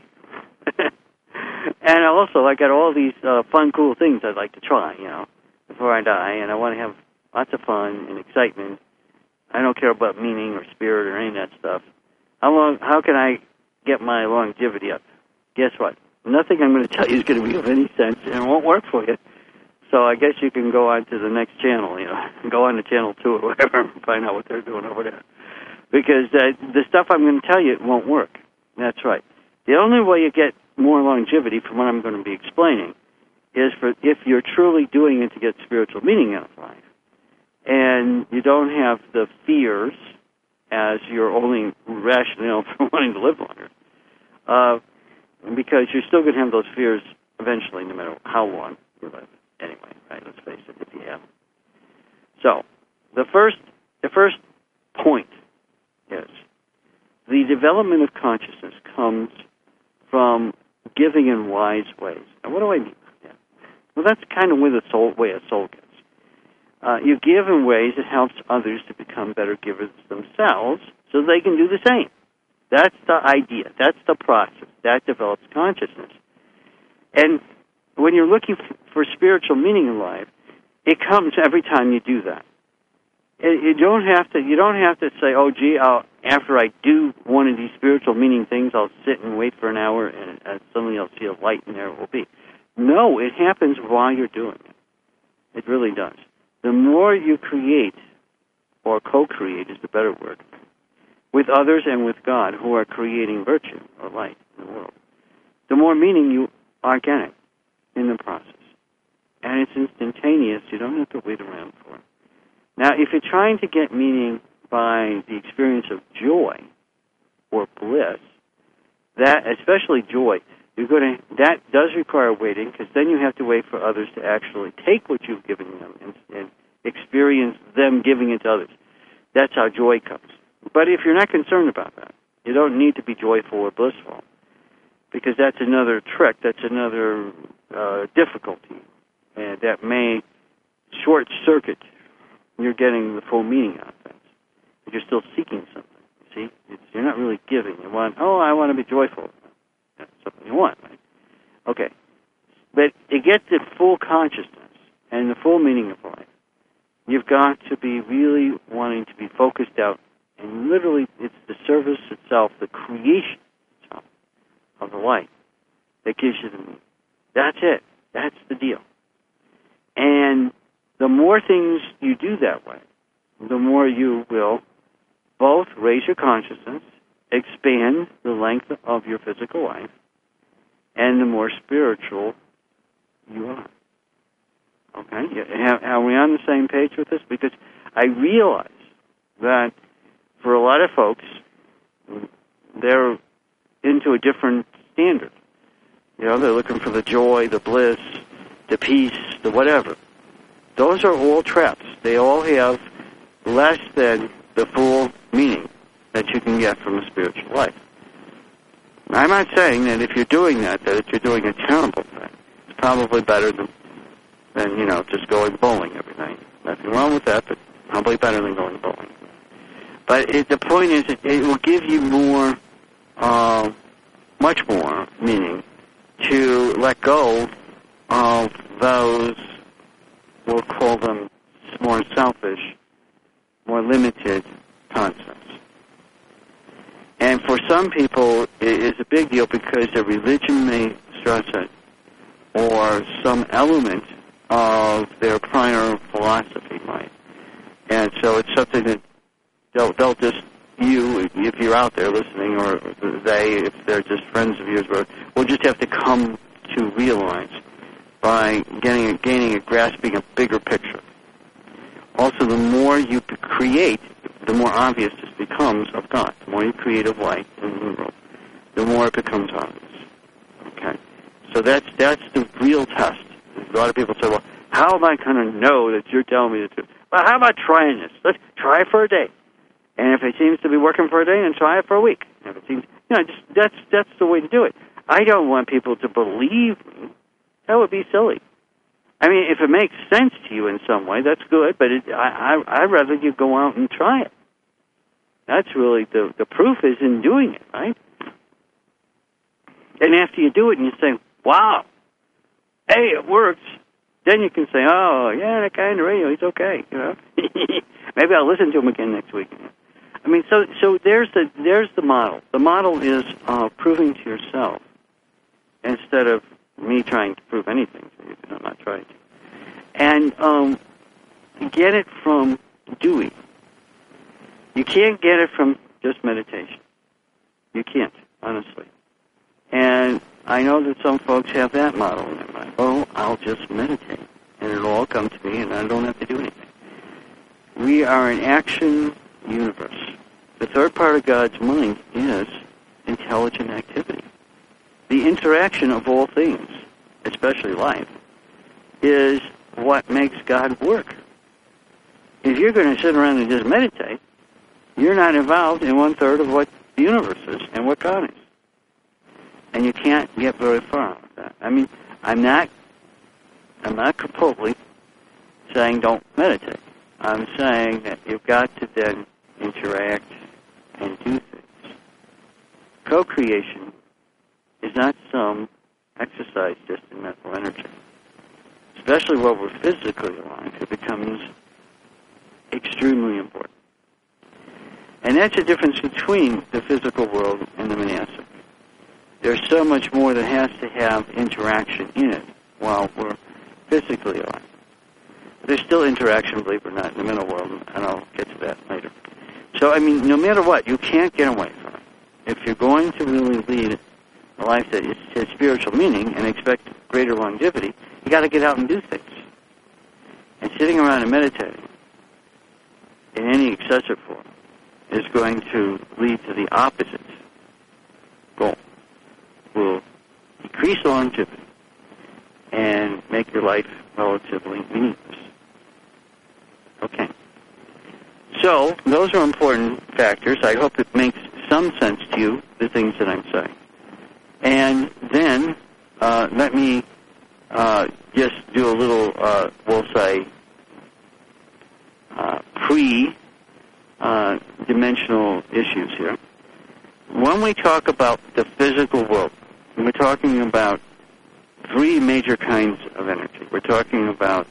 And also, I got all these uh, fun, cool things I'd like to try, you know, before I die, and I want to have lots of fun and excitement. I don't care about meaning or spirit or any of that stuff. How long? How can I get my longevity up? Guess what? Nothing I'm going to tell you is going to be of any sense, and it won't work for you. So I guess you can go on to the next channel, you know, go on to channel two or whatever and find out what they're doing over there. Because uh, the stuff I'm going to tell you, it won't work. That's right. The only way you get more longevity, from what I'm going to be explaining, is for if you're truly doing it to get spiritual meaning out of life, and you don't have the fears as your only rationale for wanting to live longer, uh, because you're still going to have those fears eventually, no matter how long you live. Anyway, right? Let's face it, if you have. So, the first, the first point is the development of consciousness comes from giving in wise ways. And what do I mean by that? Well, that's kind of where the soul, way a soul gets. Uh, you give in ways that helps others to become better givers themselves so they can do the same. That's the idea. That's the process. That develops consciousness. And when you're looking for spiritual meaning in life, it comes every time you do that. You don't have to. You don't have to say, "Oh, gee, I'll, after I do one of these spiritual meaning things, I'll sit and wait for an hour, and uh, suddenly I'll see a light, and there it will be." No, it happens while you're doing it. It really does. The more you create, or co-create is the better word, with others and with God who are creating virtue or light in the world, the more meaning you are getting in the process. and it's instantaneous. You don't have to wait around for it. Now, if you're trying to get meaning by the experience of joy or bliss, that, especially joy, you're going to, that does require waiting, because then you have to wait for others to actually take what you've given them and, and experience them giving it to others. That's how joy comes. But if you're not concerned about that, you don't need to be joyful or blissful, because that's another trick, that's another uh, difficulty, and that may short-circuit you're getting the full meaning out of things. But you're still seeking something. See, it's, you're not really giving. You want, oh, I want to be joyful. That's something you want, right? Okay. But to get the full consciousness and the full meaning of life, you've got to be really wanting to be focused out, and literally it's the service itself, the creation itself of the light that gives you the meaning. That's it. That's the deal. And the more things you do that way, the more you will both raise your consciousness, expand the length of your physical life, and the more spiritual you are. Okay? Are we on the same page with this? Because I realize that for a lot of folks, they're into a different standard. You know, they're looking for the joy, the bliss, the peace, the whatever. Those are all traps. They all have less than the full meaning that you can get from a spiritual life. I'm not saying that if you're doing that, that you're doing a terrible thing. It's probably better than, than you know, just going bowling every night. Nothing wrong with that, but probably better than going bowling. But it, the point is, it, it will give you more, uh, much more meaning to let go of those, we'll call them more selfish, more limited concepts. And for some people, it is a big deal because their religion may stress it, or some element of their prior philosophy might. And so it's something that they'll, they'll just, you, if you're out there listening, or they, if they're just friends of yours, will just have to come to realize by getting, gaining a grasping a bigger picture. Also, the more you create, the more obvious this becomes of God. The more you create of light in the world, the more it becomes obvious. Okay? So that's that's the real test. A lot of people say, well, how am I going to know that you're telling me the truth? Well, how about trying this? Let's try it for a day. And if it seems to be working for a day, then try it for a week. And if it seems, you know, just, that's, that's the way to do it. I don't want people to believe me. That would be silly. I mean, if it makes sense to you in some way, that's good, but it, I, I, I'd rather you go out and try it. That's really, the, the proof is in doing it, right? And after you do it and you say, wow, hey, it works, then you can say, oh, yeah, that guy on the radio, he's okay, you know. Maybe I'll listen to him again next week. I mean, so so there's the there's the model. The model is uh, proving to yourself instead of me trying to prove anything to you, because I'm not trying to. And um, get it from doing. You can't get it from just meditation. You can't, honestly. And I know that some folks have that model in their mind. Oh, I'll just meditate, and it'll all come to me, and I don't have to do anything. We are an action universe. The third part of God's mind is intelligent activity. The interaction of all things, especially life, is what makes God work. If you're going to sit around and just meditate, you're not involved in one-third of what the universe is and what God is. And you can't get very far with that. I mean, I'm not, I'm not completely saying don't meditate. I'm saying that you've got to then interact and do things. Co-creation is not some exercise just in mental energy. Especially while we're physically alive, it becomes extremely important. And that's the difference between the physical world and the monastic. There's so much more that has to have interaction in it while we're physically alive. There's still interaction, believe it or not, in the mental world, and I'll get to that later. So, I mean, no matter what, you can't get away from it. If you're going to really lead a life that has spiritual meaning and expect greater longevity, you got to get out and do things. And sitting around and meditating in any excessive form is going to lead to the opposite goal. Will decrease longevity and make your life relatively meaningless. Okay. So, those are important factors. I hope it makes some sense to you, the things that I'm saying. And then, uh, let me uh, just do a little, uh, we'll say, uh, pre-dimensional uh, issues here. When we talk about the physical world, we're talking about three major kinds of energy. We're talking about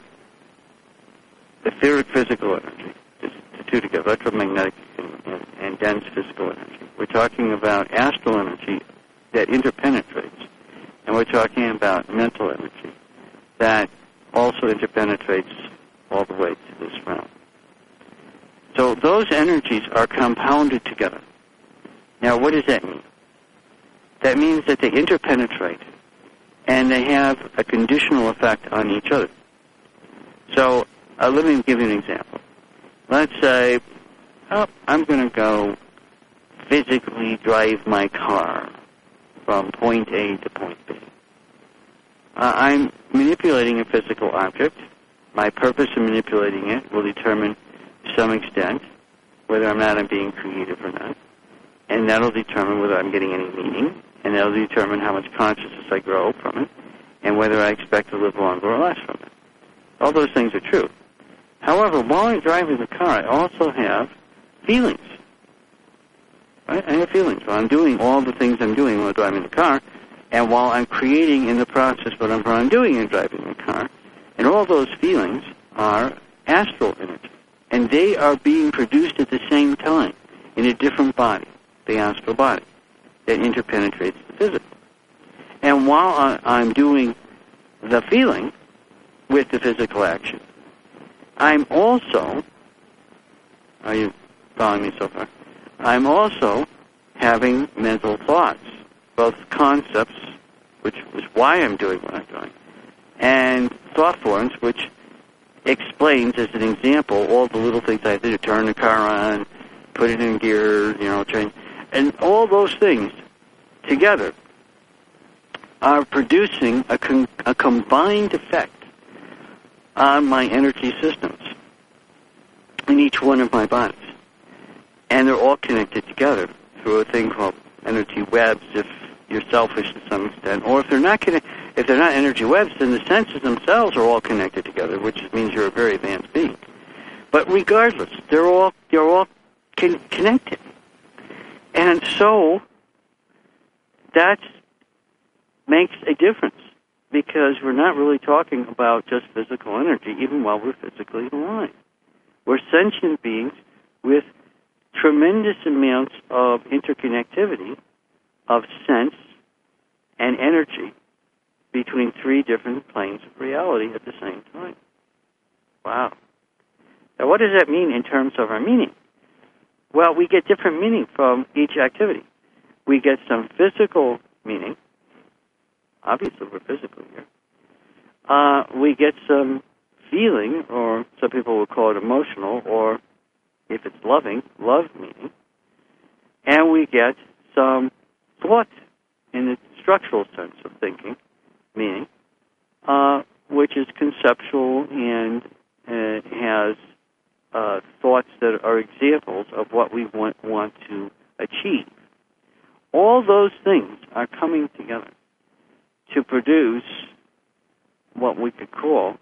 etheric physical energy, the two together, electromagnetic and, and, and dense physical energy. We're talking about astral energy that interpenetrates, and we're talking about mental energy that also interpenetrates all the way to this realm. So those energies are compounded together. Now, what does that mean? That means that they interpenetrate, and they have a conditional effect on each other. So, uh, let me give you an example. Let's say, oh, I'm going to go physically drive my car from point A to point B. Uh, I'm manipulating a physical object. My purpose in manipulating it will determine, to some extent, whether or not I'm being creative or not. And that'll determine whether I'm getting any meaning, and that'll determine how much consciousness I grow from it, and whether I expect to live longer or less from it. All those things are true. However, while I'm driving the car, I also have feelings. Right? I have feelings. While I'm doing all the things I'm doing while I'm driving the car, and while I'm creating in the process what I'm doing in driving the car, and all those feelings are astral energy, and they are being produced at the same time in a different body, the astral body, that interpenetrates the physical. And while I, I'm doing the feeling with the physical action, I'm also, are you following me so far? I'm also having mental thoughts, both concepts, which is why I'm doing what I'm doing, and thought forms, which explains, as an example, all the little things I do, turn the car on, put it in gear, you know, change, and all those things together are producing a, con- a combined effect on my energy systems in each one of my bodies. And they're all connected together through a thing called energy webs, if you're selfish to some extent. Or if they're not connect- if they're not energy webs, then the senses themselves are all connected together, which means you're a very advanced being. But regardless, they're all they're all con- connected. And so that makes a difference, because we're not really talking about just physical energy, even while we're physically alive. We're sentient beings with tremendous amounts of interconnectivity of sense and energy between three different planes of reality at the same time. Wow. Now, what does that mean in terms of our meaning? Well, we get different meaning from each activity. We get some physical meaning. Obviously, we're physical here. Uh, we get some feeling, or some people will call it emotional, or if it's loving, love meaning. And we get some thought in the structural sense of thinking, meaning, uh, which is conceptual and uh, has uh, thoughts that are examples of what we want, want to achieve. All those things are coming together to produce what we could call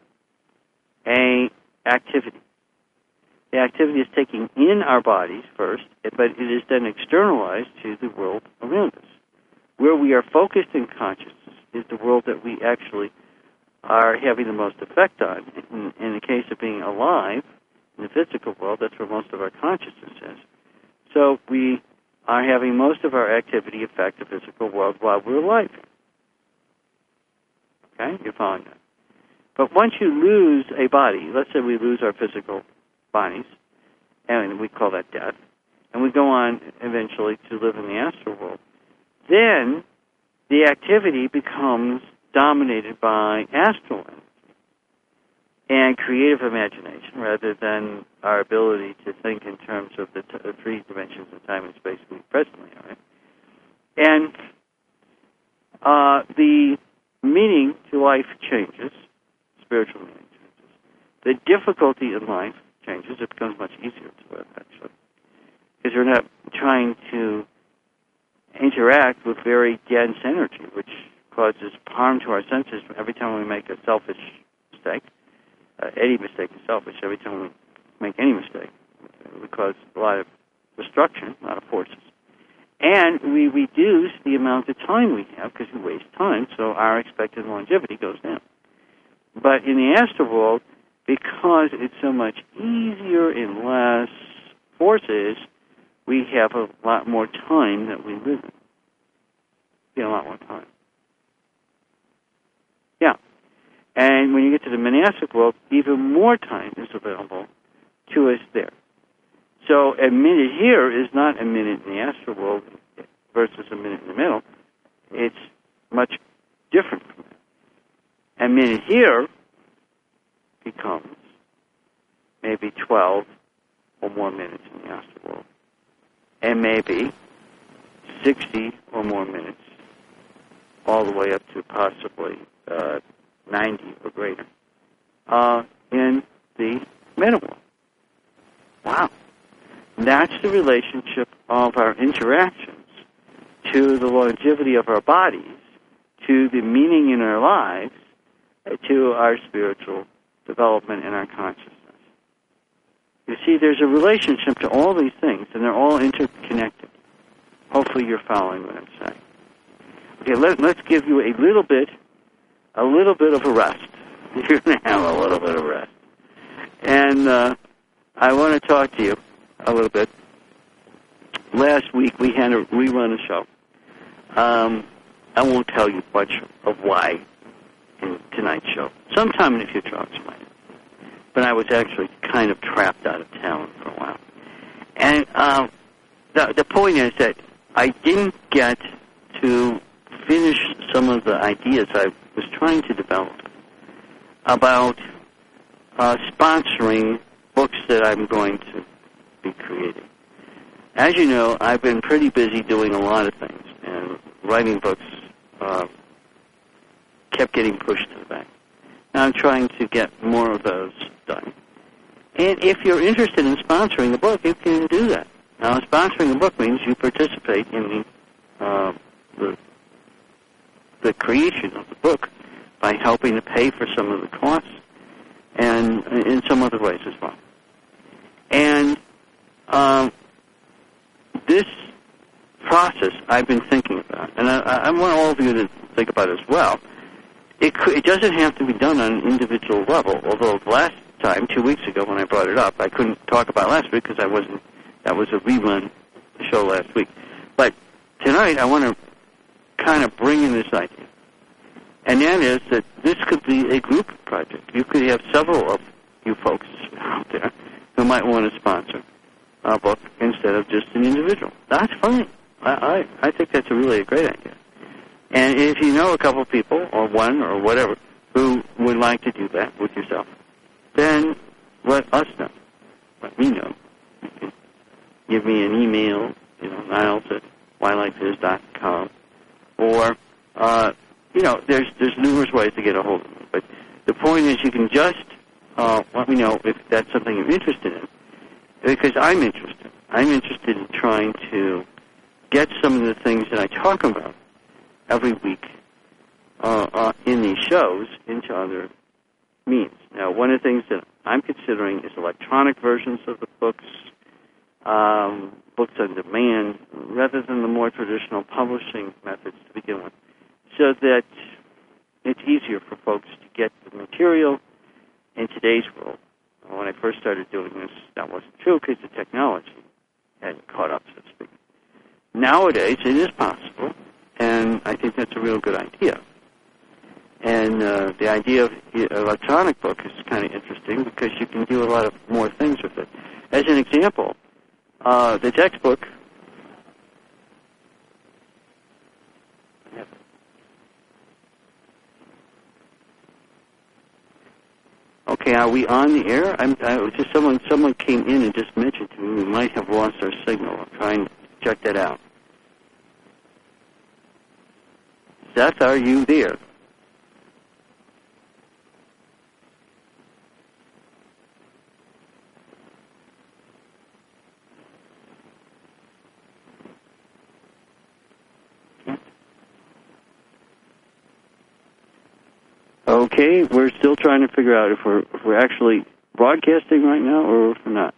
a activity. The activity is taking in our bodies first, but it is then externalized to the world around us. Where we are focused in consciousness is the world that we actually are having the most effect on. In, in the case of being alive, in the physical world, that's where most of our consciousness is. So we are having most of our activity affect the physical world while we're alive. Okay? You're following that. But once you lose a body, let's say we lose our physical bodies, and we call that death, and we go on eventually to live in the astral world, then the activity becomes dominated by astral energy. and creative imagination rather than our ability to think in terms of the, t- the three dimensions of time and space we presently are in. And uh, the meaning to life changes, spiritual meaning changes. The difficulty in life changes. It becomes much easier to live, actually, because we're not trying to interact with very dense energy, which causes harm to our senses every time we make a selfish mistake. Uh, any mistake is selfish. Every time we make any mistake, it would cause a lot of destruction, a lot of forces. And we reduce the amount of time we have because we waste time, so our expected longevity goes down. But in the astral world, because it's so much easier and less forces, we have a lot more time that we live in. Yeah, a lot more time. Yeah. And when you get to the monastic world, even more time is available to us there. So a minute here is not a minute in the astral world versus a minute in the middle. It's much different from that. A minute here becomes maybe twelve or more minutes in the astral world, and maybe sixty or more minutes, all the way up to possibly uh, ninety or greater, uh, in the meta world. Wow. That's the relationship of our interactions to the longevity of our bodies, to the meaning in our lives, to our spiritual development and our consciousness. You see, there's a relationship to all these things, and they're all interconnected. Hopefully you're following what I'm saying. Okay, let, let's give you a little bit, a little bit of a rest. You're going to have a little bit of rest. And uh, I want to talk to you a little bit. Last week we had a rerun a show. Um, I won't tell you much of why in tonight's show. Sometime in the future I'll explain it. But I was actually kind of trapped out of town for a while. And uh, the, the point is that I didn't get to finish some of the ideas I was trying to develop about uh, sponsoring books that I'm going to be creating. As you know, I've been pretty busy doing a lot of things, and writing books uh, kept getting pushed to the back. Now I'm trying to get more of those done. And if you're interested in sponsoring a book, you can do that. Now, sponsoring a book means you participate in the, uh, the, the creation of the book by helping to pay for some of the costs and in some other ways as well. And um, this process I've been thinking about, and I, I want all of you to think about it as well. It, could, it doesn't have to be done on an individual level, although last time, two weeks ago when I brought it up, I couldn't talk about it last week because I wasn't, that was a rerun show last week. But tonight I want to kind of bring in this idea. And that is that this could be a group project. You could have several of you folks out there who might want to sponsor a book instead of just an individual. That's fine. I, I, I think that's a really a great idea. And if you know a couple people, or one, or whatever, who would like to do that with yourself, then let us know. Let me know. You can give me an email, you know, Niles at why life is dot com, or, uh, you know, there's there's numerous ways to get a hold of me. But the point is you can just uh, let me know if that's something you're interested in, because I'm interested. I'm interested in trying to get some of the things that I talk about every week uh, uh, in these shows into other means. Now, one of the things that I'm considering is electronic versions of the books, um, books on demand, rather than the more traditional publishing methods to begin with, so that it's easier for folks to get the material in today's world. When I first started doing this, that wasn't true because the technology hadn't caught up, so to speak. Nowadays, it is possible, and I think that's a real good idea. And uh, the idea of electronic book is kind of interesting because you can do a lot of more things with it. As an example, uh, the textbook Okay, Okay, are we on the air? I'm, I was just someone someone came in and just mentioned to me we might have lost our signal. I'm trying to check that out. Seth, are you there? Okay, we're still trying to figure out if we're if we're actually broadcasting right now or if we're not.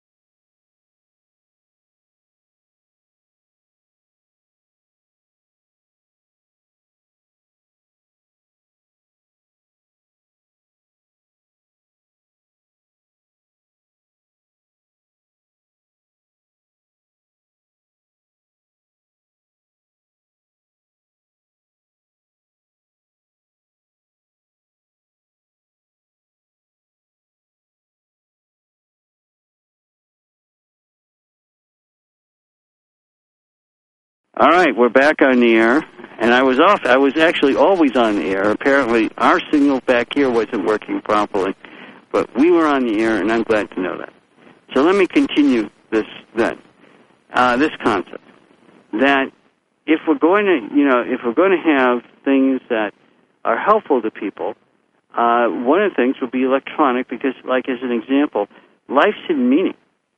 All right, we're back on the air, and I was off. I was actually always on the air. Apparently, our signal back here wasn't working properly, but we were on the air, and I'm glad to know that. So let me continue this then. Uh, this concept that if we're going to, you know, if we're going to have things that are helpful to people, uh, one of the things would be electronic, because, like as an example, life's hidden meaning.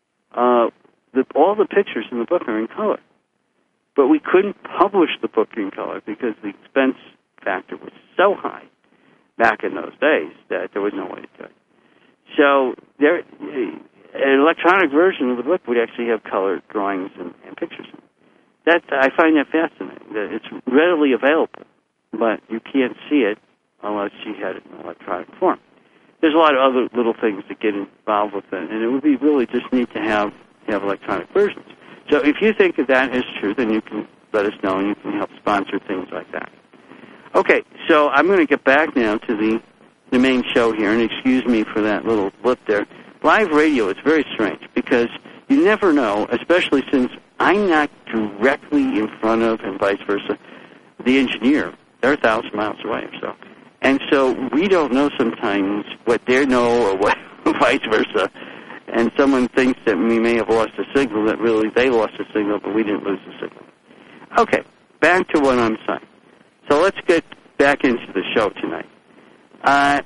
Uh, the, all the pictures in the book are in color. But we couldn't publish the book in color because the expense factor was so high back in those days that there was no way to do it. So there, an electronic version of the book would actually have colored drawings and, and pictures. That I find that fascinating. That it's readily available, but you can't see it unless you had it in electronic form. There's a lot of other little things that get involved with it, and it would be really just neat to have have electronic versions. So if you think that that is true, then you can let us know, and you can help sponsor things like that. Okay, so I'm going to get back now to the, the main show here, and excuse me for that little blip there. Live radio is very strange because you never know, especially since I'm not directly in front of, and vice versa, the engineer. They're a thousand miles away or so. And so we don't know sometimes what they know or what vice versa. And someone thinks that we may have lost a signal, that really they lost a signal, but we didn't lose the signal. Okay, back to what I'm saying. So let's get back into the show tonight. Uh,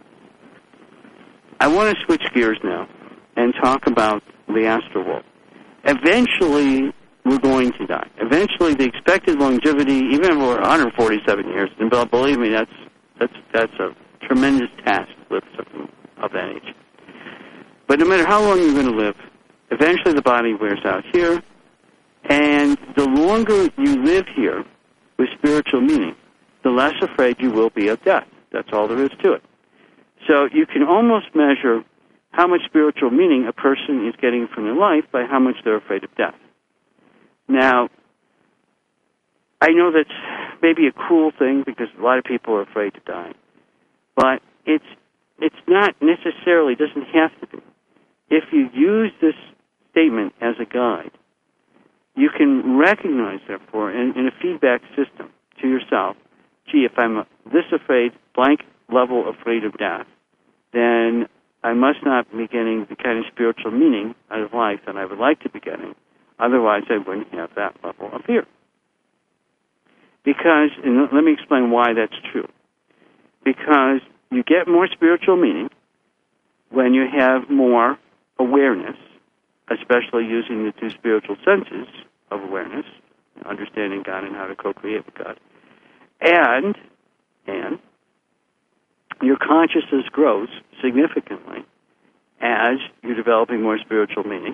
I want to switch gears now and talk about the astral world. Eventually, we're going to die. Eventually, the expected longevity, even if we're one hundred forty-seven years, and believe me, that's that's that's a tremendous task to live something of that age. But no matter how long you're going to live, eventually the body wears out here, and the longer you live here with spiritual meaning, the less afraid you will be of death. That's all there is to it. So you can almost measure how much spiritual meaning a person is getting from their life by how much they're afraid of death. Now, I know that's maybe a cool thing because a lot of people are afraid to die, but it's it's not necessarily, doesn't have to be. If you use this statement as a guide, you can recognize, therefore, in, in a feedback system to yourself, gee, if I'm this afraid, blank level afraid of death, then I must not be getting the kind of spiritual meaning out of life that I would like to be getting. Otherwise, I wouldn't have that level of fear. Because, and let me explain why that's true. Because you get more spiritual meaning when you have more awareness, especially using the two spiritual senses of awareness, understanding God and how to co-create with God. And, and your consciousness grows significantly as you're developing more spiritual meaning,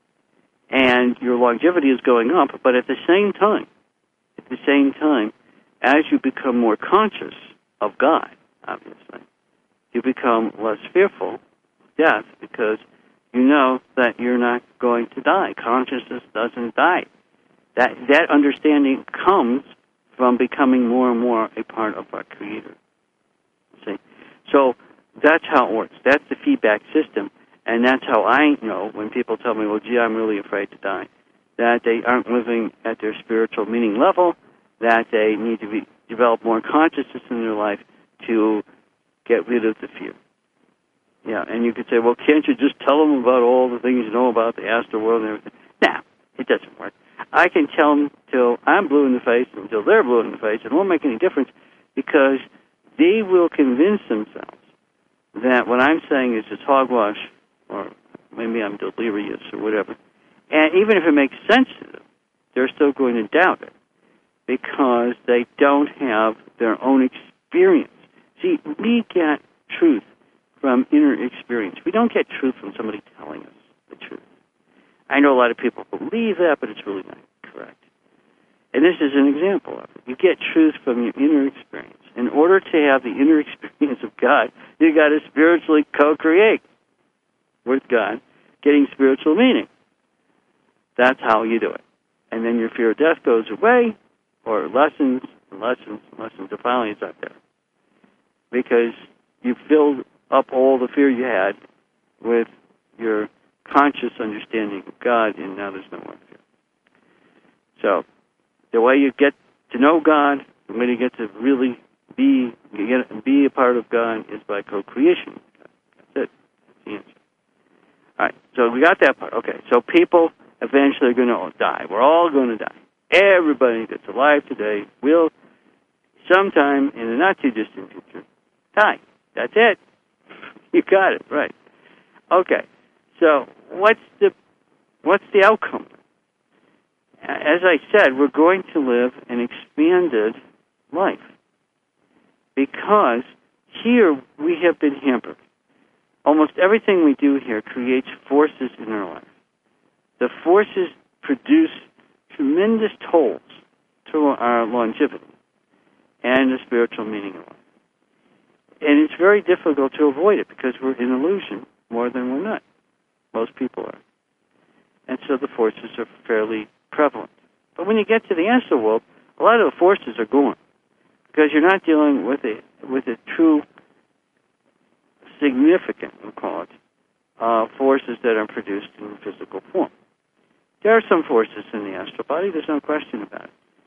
and your longevity is going up, but at the same time, at the same time, as you become more conscious of God, obviously, you become less fearful of death because you know that you're not going to die. Consciousness doesn't die. That that understanding comes from becoming more and more a part of our Creator. See? So that's how it works. That's the feedback system, and that's how I know when people tell me, well, gee, I'm really afraid to die, that they aren't living at their spiritual meaning level, that they need to be, develop more consciousness in their life to get rid of the fear. Yeah, and you could say, well, can't you just tell them about all the things you know about the astral world and everything? No, it doesn't work. I can tell them till I'm blue in the face, until they're blue in the face. It won't make any difference because they will convince themselves that what I'm saying is just hogwash, or maybe I'm delirious or whatever. And even if it makes sense to them, they're still going to doubt it because they don't have their own experience. See, we get truth from inner experience. We don't get truth from somebody telling us the truth. I know a lot of people believe that, but it's really not correct. And this is an example of it. You get truth from your inner experience. In order to have the inner experience of God, you got to spiritually co-create with God, getting spiritual meaning. That's how you do it. And then your fear of death goes away, or lessens, and lessens, and lessens, and finally it's not there. Because you filled up all the fear you had with your conscious understanding of God, and now there's no more fear. So, the way you get to know God, the way you get to really be get, be a part of God is by co-creation. That's it. That's the answer. All right, so we got that part. Okay, so people eventually are going to die. We're all going to die. Everybody that's alive today will, sometime in the not-too-distant future, die. That's it. You got it, right. Okay, so what's the what's the outcome? As I said, we're going to live an expanded life because here we have been hampered. Almost everything we do here creates forces in our life. The forces produce tremendous tolls to our longevity and the spiritual meaning of life. And it's very difficult to avoid it because we're in illusion more than we're not. Most people are. And so the forces are fairly prevalent. But when you get to the astral world, a lot of the forces are gone because you're not dealing with a with a true significant, we'll call it, uh, forces that are produced in physical form. There are some forces in the astral body, there's no question about it.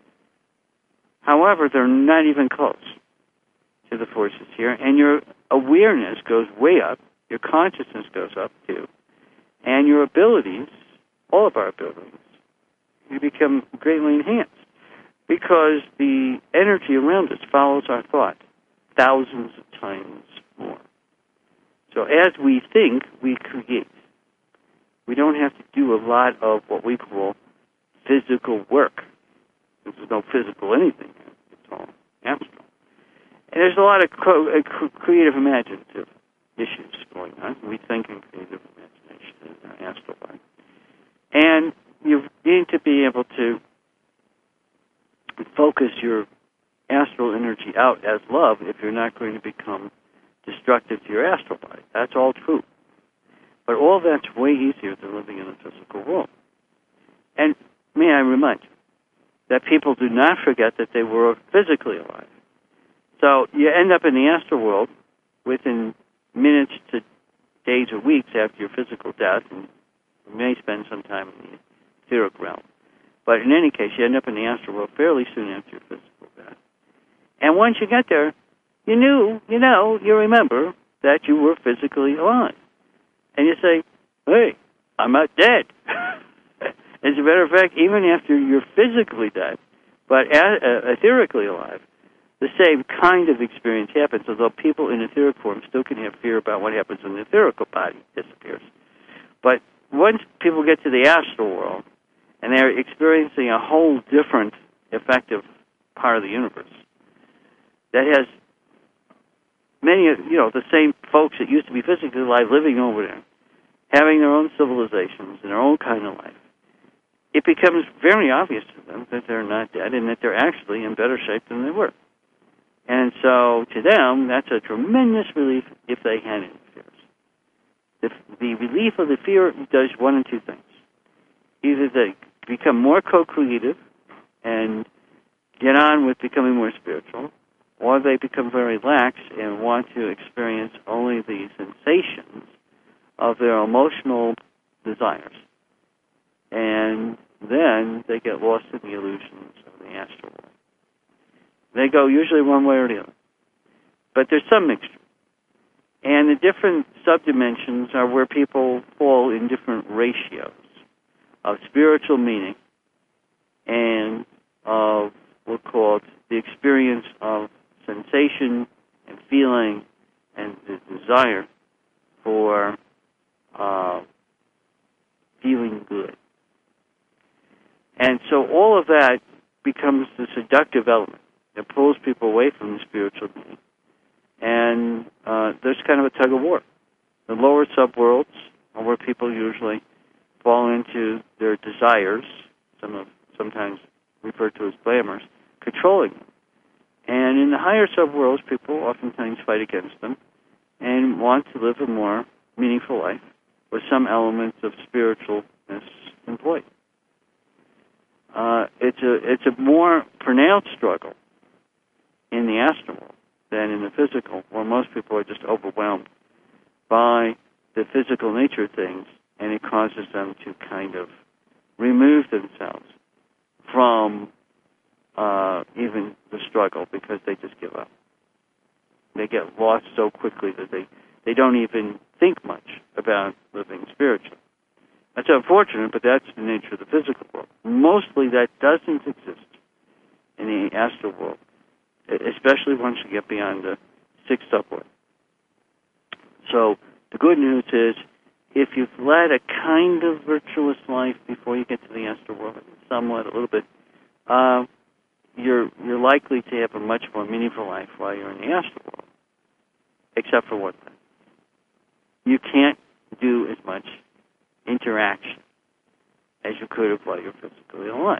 However, they're not even close to the forces here, and your awareness goes way up, your consciousness goes up too, and your abilities, all of our abilities, you become greatly enhanced because the energy around us follows our thought thousands of times more. So as we think, we create. We don't have to do a lot of what we call physical work. There's no physical anything. It's all abstract. And there's a lot of creative imaginative issues going on. We think in creative imagination in our astral body. And you need to be able to focus your astral energy out as love if you're not going to become destructive to your astral body. That's all true. But all that's way easier than living in the physical world. And may I remind you that people do not forget that they were physically alive. So you end up in the astral world within minutes to days or weeks after your physical death, and you may spend some time in the etheric realm. But in any case, you end up in the astral world fairly soon after your physical death. And once you get there, you knew, you know, you remember that you were physically alive. And you say, hey, I'm not dead. As a matter of fact, even after you're physically dead, but uh, etherically alive, the same kind of experience happens, although people in etheric form still can have fear about what happens when the etherical body disappears. But once people get to the astral world, and they're experiencing a whole different effective part of the universe that has many, you know, the same folks that used to be physically alive living over there, having their own civilizations and their own kind of life, it becomes very obvious to them that they're not dead and that they're actually in better shape than they were. And so, to them, that's a tremendous relief if they had any fears. The, the relief of the fear does one of two things. Either they become more co-creative and get on with becoming more spiritual, or they become very lax and want to experience only the sensations of their emotional desires. And then they get lost in the illusions of the astral world. They go usually one way or the other. But there's some mixture. And the different subdimensions are where people fall in different ratios of spiritual meaning and of what's called the experience of sensation and feeling and the desire for uh, feeling good. And so all of that becomes the seductive element that pulls people away from the spiritual meaning. And uh, there's kind of a tug of war. The lower subworlds are where people usually fall into their desires, some of sometimes referred to as glamours, controlling them. And in the higher subworlds, people oftentimes fight against them and want to live a more meaningful life with some elements of spiritualness employed. Uh, it's a it's a more pronounced struggle in the astral world than in the physical, where most people are just overwhelmed by the physical nature of things, and it causes them to kind of remove themselves from uh, even the struggle because they just give up. They get lost so quickly that they, they don't even think much about living spiritually. That's unfortunate, but that's the nature of the physical world. Mostly that doesn't exist in the astral world, especially once you get beyond the sixth subworld. So the good news is, if you've led a kind of virtuous life before you get to the astral world, somewhat, a little bit, uh, you're you're likely to have a much more meaningful life while you're in the astral world, except for one thing. You can't do as much interaction as you could have while you're physically alive.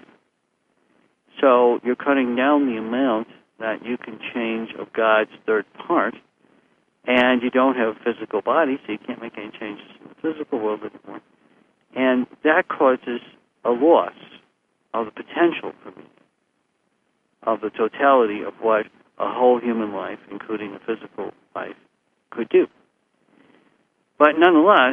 So you're cutting down the amount that you can change of God's third part, and you don't have a physical body, so you can't make any changes in the physical world anymore. And that causes a loss of the potential for me, of the totality of what a whole human life, including a physical life, could do. But nonetheless,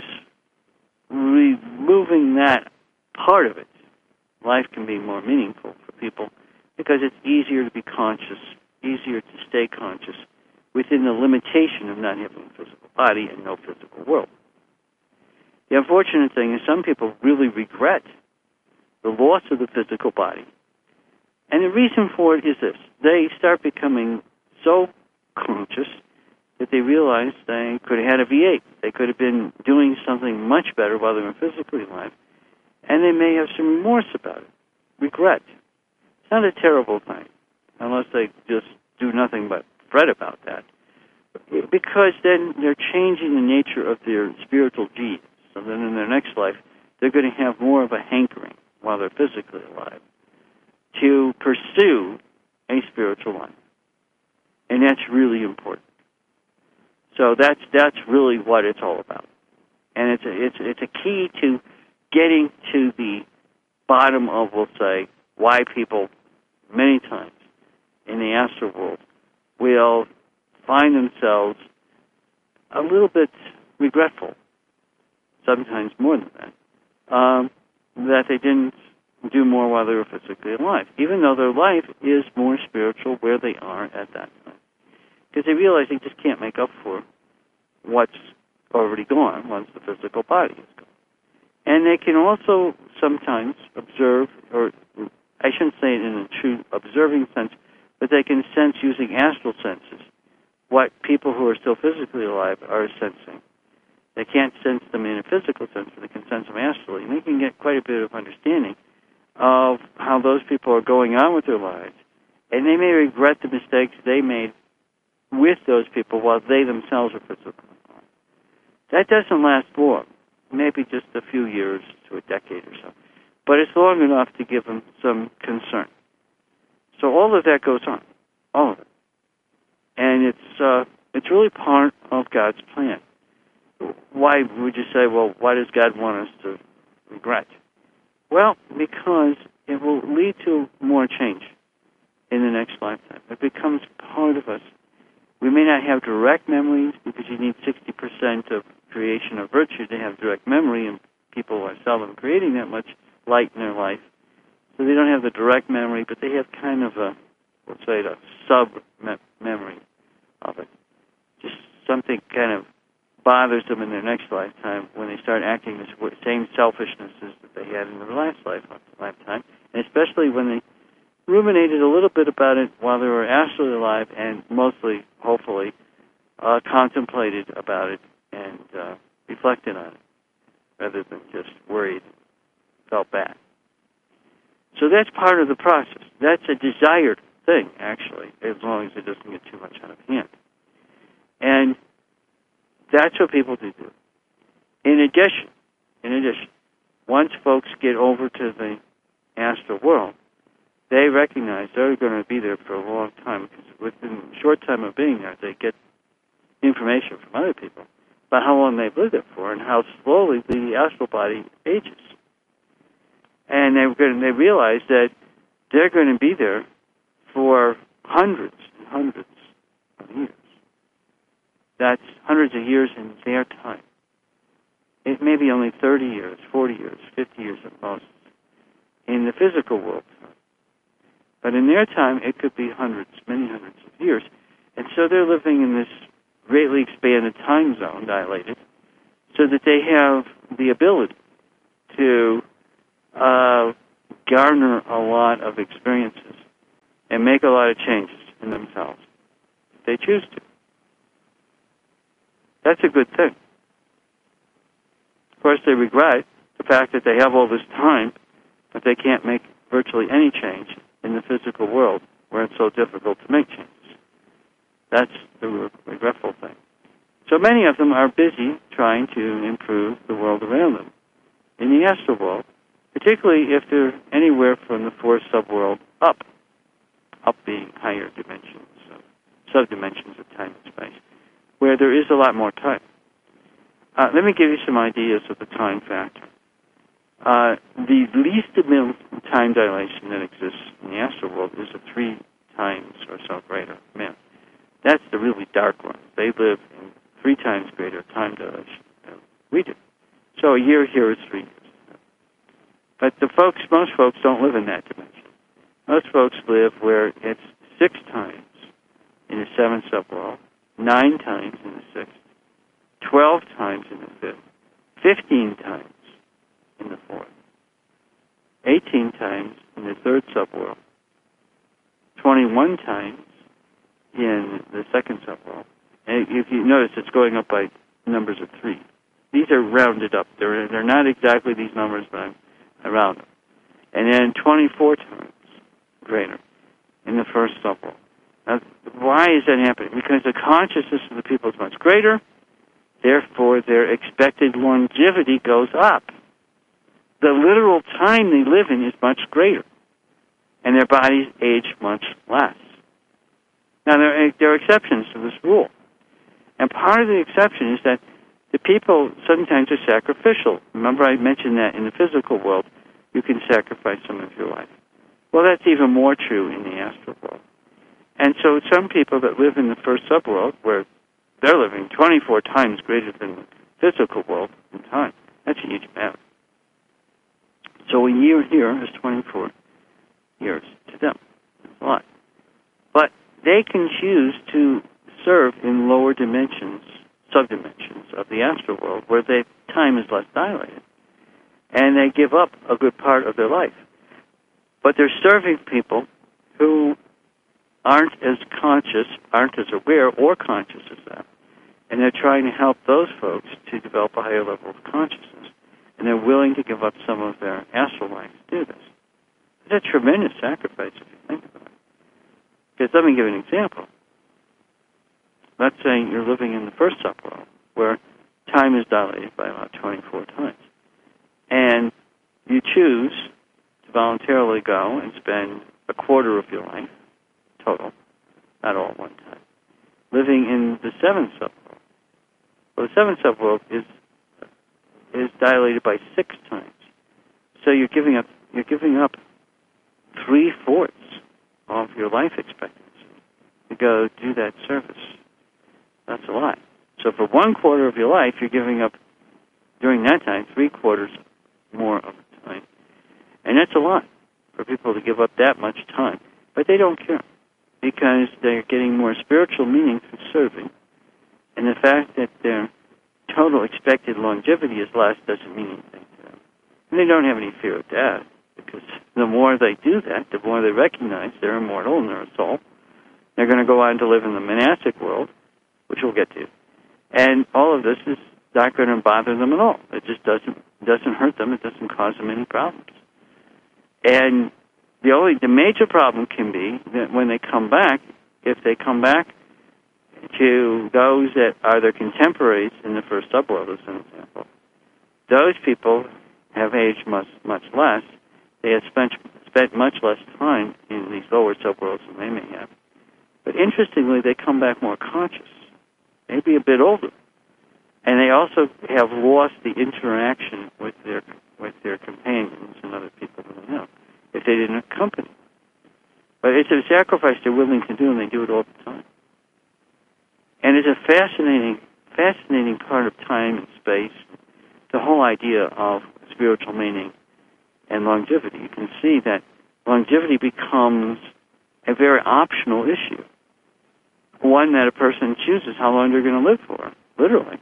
removing that part of it, life can be more meaningful for people because it's easier to be conscious, easier to stay conscious within the limitation of not having a physical body and no physical world. The unfortunate thing is some people really regret the loss of the physical body. And the reason for it is this. They start becoming so conscious that they realize they could have had a V eight. They could have been doing something much better while they were physically alive. And they may have some remorse about it, regret. It's not a terrible thing, unless they just do nothing but fret about that. Because then they're changing the nature of their spiritual genes. So then in their next life, they're going to have more of a hankering while they're physically alive to pursue a spiritual life. And that's really important. So that's that's really what it's all about. And it's a, it's it's a key to getting to the bottom of, we'll say, why people many times in the astral world will find themselves a little bit regretful, sometimes more than that, um, that they didn't do more while they were physically alive, even though their life is more spiritual where they are at that time. Because they realize they just can't make up for what's already gone once the physical body is gone. And they can also sometimes observe, or I shouldn't say it in a true observing sense, but they can sense using astral senses what people who are still physically alive are sensing. They can't sense them in a physical sense, but they can sense them astrally. And they can get quite a bit of understanding of how those people are going on with their lives. And they may regret the mistakes they made with those people while they themselves are physically alive. That doesn't last long, maybe just a few years to a decade or so. But it's long enough to give them some concern. So all of that goes on, all of it. And it's uh, it's really part of God's plan. Why would you say, well, why does God want us to regret? Well, because it will lead to more change in the next lifetime. It becomes part of us. We may not have direct memories because you need sixty percent of creation of virtue to have direct memory, and people are seldom creating that much light in their life. So they don't have the direct memory, but they have kind of a, let's say, a sub-memory of it. Just something kind of bothers them in their next lifetime when they start acting the same selfishnesses that they had in their last life, lifetime, and especially when they ruminated a little bit about it while they were actually alive and mostly, hopefully, uh, contemplated about it and uh, reflected on it rather than just worried and felt bad. So that's part of the process. That's a desired thing, actually, as long as it doesn't get too much out of hand. And that's what people do do. In addition, in addition, once folks get over to the astral world, they recognize they're going to be there for a long time because within a short time of being there, they get information from other people about how long they've lived there for and how slowly the astral body ages. And they're going to, they realize that they're going to be there for hundreds and hundreds of years. That's hundreds of years in their time. It may be only thirty years, forty years, fifty years at most in the physical world. But in their time, it could be hundreds, many hundreds of years. And so they're living in this greatly expanded time zone, dilated, so that they have the ability to uh, garner a lot of experiences and make a lot of changes in themselves if they choose to. That's a good thing. Of course, they regret the fact that they have all this time, but they can't make virtually any change in the physical world where it's so difficult to make changes. That's the regretful thing. So many of them are busy trying to improve the world around them in the astral world, particularly if they're anywhere from the fourth subworld up, up being higher dimensions, of, subdimensions of time and space, where there is a lot more time. Uh, let me give you some ideas of the time factor. Uh, the least amount of time dilation that exists in the astral world is a three times or so greater amount. That's the really dark one. They live in three times greater time dilation than we do. So a year here is three years. But the folks, most folks don't live in that dimension. Most folks live where it's six times in the seventh subworld, nine times in the sixth, twelve times in the fifth, fifteen times in the fourth, eighteen times in the third subworld, twenty-one times in the second subworld. And if you notice, it's going up by numbers of three. These are rounded up. They're, they're not exactly these numbers, but I'm around them. And then twenty-four times greater in the first subworld. Now, why is that happening? Because the consciousness of the people is much greater, therefore their expected longevity goes up. The literal time they live in is much greater, and their bodies age much less. Now, there are, there are exceptions to this rule. And part of the exception is that the people sometimes are sacrificial. Remember I mentioned that in the physical world, you can sacrifice some of your life. Well, that's even more true in the astral world. And so some people that live in the first subworld, where they're living twenty-four times greater than the physical world in time, that's a huge amount. So a year here is twenty-four years to them. That's a lot. But they can choose to serve in lower dimensions, subdimensions of the astral world, where their time is less dilated. And they give up a good part of their life. But they're serving people who aren't as conscious, aren't as aware or conscious as that. And they're trying to help those folks to develop a higher level of consciousness. And they're willing to give up some of their astral life to do this. It's a tremendous sacrifice if you think about it. Because let me give an example. Let's say you're living in the first subworld, where time is dilated by about twenty-four times. And you choose to voluntarily go and spend a quarter of your life, total, not all at one time, living in the seventh subworld. Well, the seventh subworld is is dilated by six times. So you're giving up you're giving up three fourths of your life expectancy to go do that service. That's a lot. So for one quarter of your life, you're giving up during that time three quarters more of the time, and that's a lot for people to give up that much time. But they don't care because they're getting more spiritual meaning through serving, and the fact that they're expected longevity is less doesn't mean anything to them. And they don't have any fear of death, because the more they do that, the more they recognize they're immortal and they're a soul. They're going to go on to live in the monastic world, which we'll get to. And all of this is not going to bother them at all. It just doesn't doesn't hurt them. It doesn't cause them any problems. And the only the major problem can be that when they come back, if they come back to those that are their contemporaries in the first subworld, as an example, those people have aged much much less. They have spent spent much less time in these lower subworlds than they may have. But interestingly, they come back more conscious, maybe a bit older, and they also have lost the interaction with their with their companions and other people that they know if they didn't accompany. But it's a sacrifice they're willing to do, and they do it all the time. And it's a fascinating, fascinating part of time and space, the whole idea of spiritual meaning and longevity. You can see that longevity becomes a very optional issue, one that a person chooses how long they're going to live for, literally,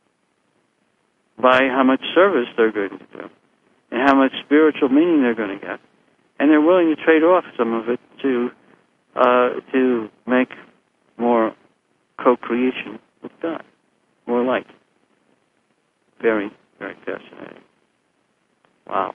by how much service they're going to do and how much spiritual meaning they're going to get. And they're willing to trade off some of it to uh, to make more co-creation with God, more light. Very, very fascinating. Wow.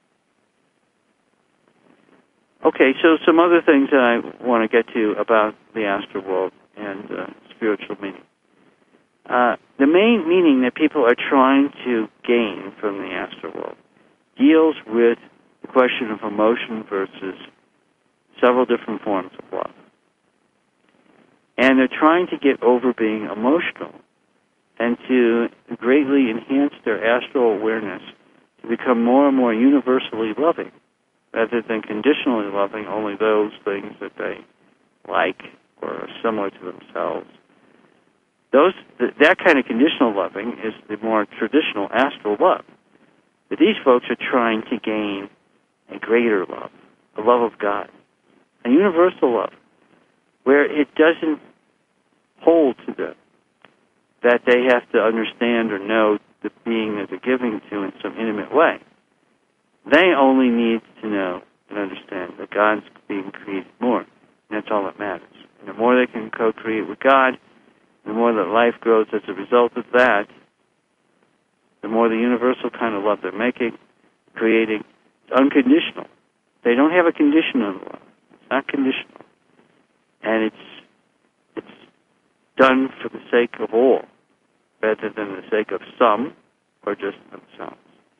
Okay, so some other things that I want to get to about the astral world and uh, spiritual meaning. Uh, the main meaning that people are trying to gain from the astral world deals with the question of emotion versus several different forms of love. And they're trying to get over being emotional and to greatly enhance their astral awareness to become more and more universally loving, rather than conditionally loving only those things that they like or are similar to themselves. Those th- that kind of conditional loving is the more traditional astral love. But these folks are trying to gain a greater love, a love of God, a universal love, where it doesn't hold to them that they have to understand or know the being that they're giving to in some intimate way. They only need to know and understand that God's being created more, and that's all that matters. And the more they can co-create with God, the more that life grows as a result of that, the more the universal kind of love they're making, creating, it's unconditional. They don't have a condition on love. It's not conditional. And it's it's done for the sake of all, rather than the sake of some or just themselves.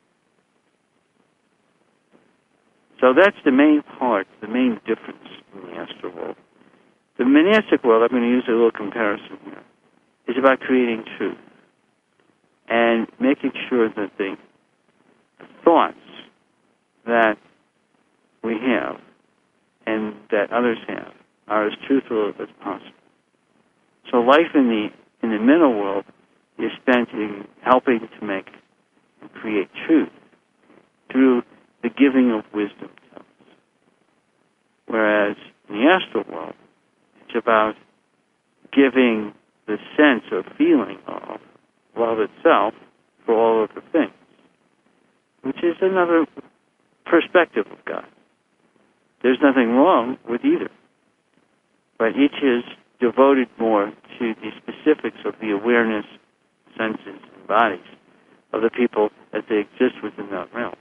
So that's the main part, the main difference in the astral world. The monastic world, I'm going to use a little comparison here, is about creating truth and making sure that the thoughts that we have and that others have are as truthful as possible. So life in the in the mental world is spent in helping to make and create truth through the giving of wisdom to us. Whereas in the astral world, it's about giving the sense or feeling of love itself for all of the things, which is another perspective of God. There's nothing wrong with either, but each is devoted more to the specifics of the awareness, senses, and bodies of the people as they exist within that realm.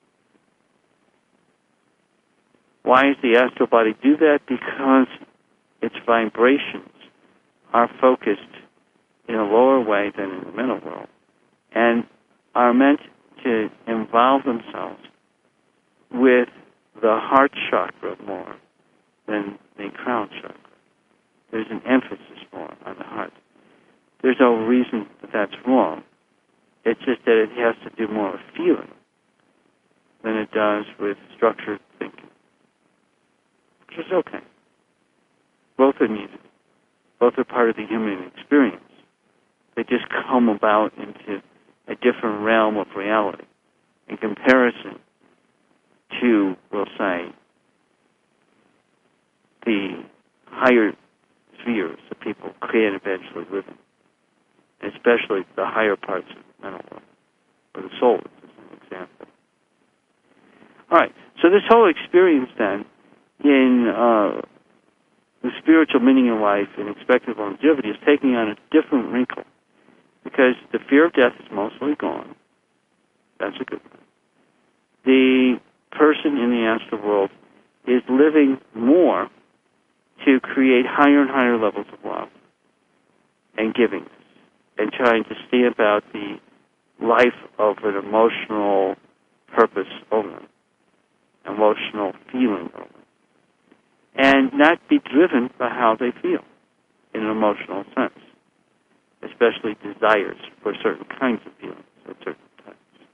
Why does the astral body do that? Because its vibrations are focused in a lower way than in the mental world and are meant to involve themselves with the heart chakra more than the crown chakra. There's an emphasis more on the heart. There's no reason that that's wrong. It's just that it has to do more with feeling than it does with structured thinking, which is okay. Both are needed. Both are part of the human experience. They just come about into a different realm of reality in comparison to, we'll say, the higher spheres that people can eventually live in, especially the higher parts of the mental world. or the soul is, as an example. All right, so this whole experience then in uh, the spiritual meaning of life and expected longevity is taking on a different wrinkle because the fear of death is mostly gone. That's a good thing. The person in the astral world is living more to create higher and higher levels of love and giving and trying to stamp out the life of an emotional purpose only, emotional feeling only, and not be driven by how they feel in an emotional sense, especially desires for certain kinds of feelings at certain times.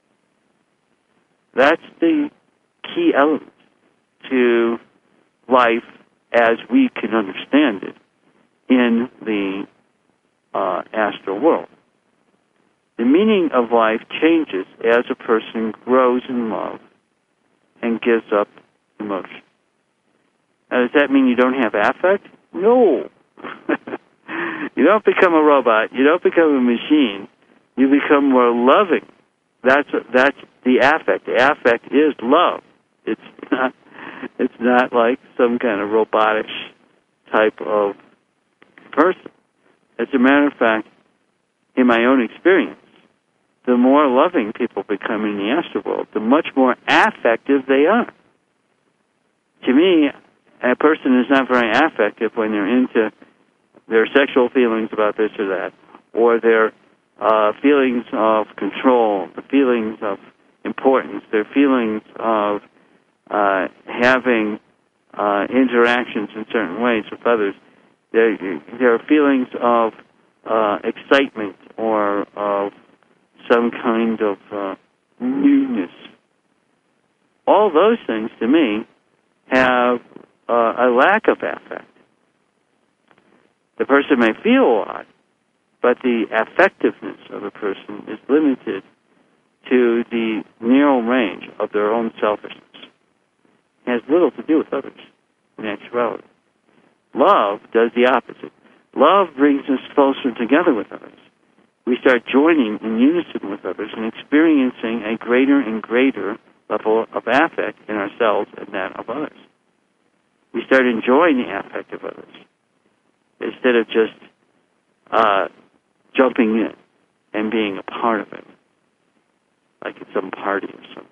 That's the key element to life as we can understand it in the uh, astral world. The meaning of life changes as a person grows in love and gives up emotion. Now, does that mean you don't have affect? No. You don't become a robot. You don't become a machine. You become more loving. That's that's the affect. The affect is love. It's not. It's not like some kind of robotic type of person. As a matter of fact, in my own experience, the more loving people become in the astral world, the much more affective they are. To me, a person is not very affective when they're into their sexual feelings about this or that, or their uh, feelings of control, the feelings of importance, their feelings of uh, having uh, interactions in certain ways with others. There, there are feelings of uh, excitement or of some kind of uh, newness. All those things, to me, have uh, a lack of affect. The person may feel a lot, but the affectiveness of the person is limited to the narrow range of their own selfishness. It has little to do with others in actuality. Love does the opposite. Love brings us closer together with others. We start joining in unison with others and experiencing a greater and greater level of affect in ourselves and that of others. We start enjoying the affect of others instead of just uh, jumping in and being a part of it, like at some party or something.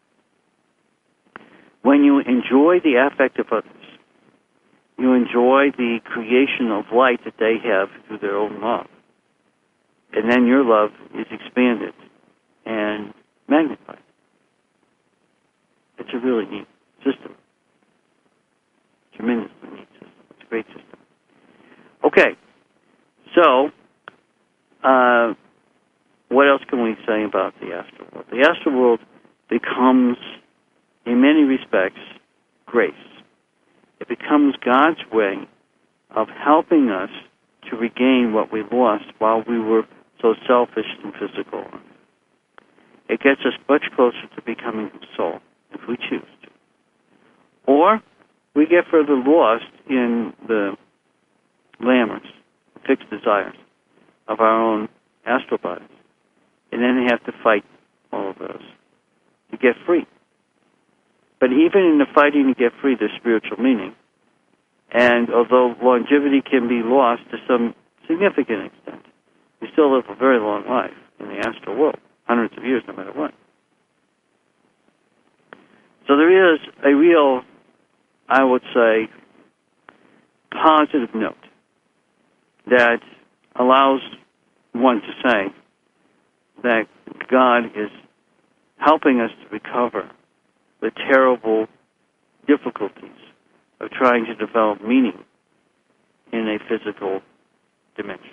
When you enjoy the affect of others, you enjoy the creation of light that they have through their own love. And then your love is expanded and magnified. It's a really neat system. Tremendously neat system. It's a great system. Okay, so uh, what else can we say about the astral world? The astral world becomes, in many respects, grace. It becomes God's way of helping us to regain what we lost while we were so selfish and physical. It gets us much closer to becoming a soul, if we choose to. Or we get further lost in the glamours, fixed desires of our own astral bodies. And then have to fight all of those to get free. But even in the fighting to get free, there's spiritual meaning. And although longevity can be lost to some significant extent, we still live a very long life in the astral world, hundreds of years no matter what. So there is a real, I would say, positive note that allows one to say that God is helping us to recover the terrible difficulties of trying to develop meaning in a physical dimension.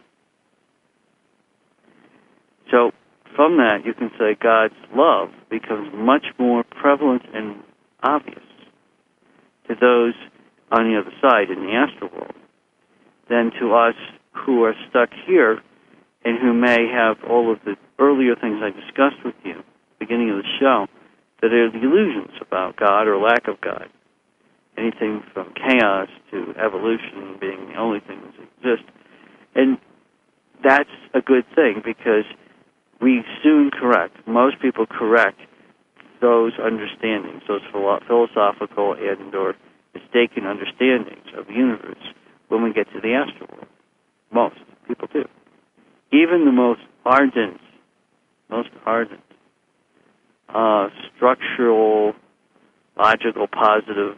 So from that, you can say God's love becomes much more prevalent and obvious to those on the other side in the astral world than to us who are stuck here and who may have all of the earlier things I discussed with you at the beginning of the show that are the illusions about God or lack of God. Anything from chaos to evolution being the only things that exist. And that's a good thing because we soon correct, most people correct those understandings, those philo- philosophical and or mistaken understandings of the universe when we get to the astral world. Most people do. Even the most ardent, most ardent, uh, structural, logical, positive,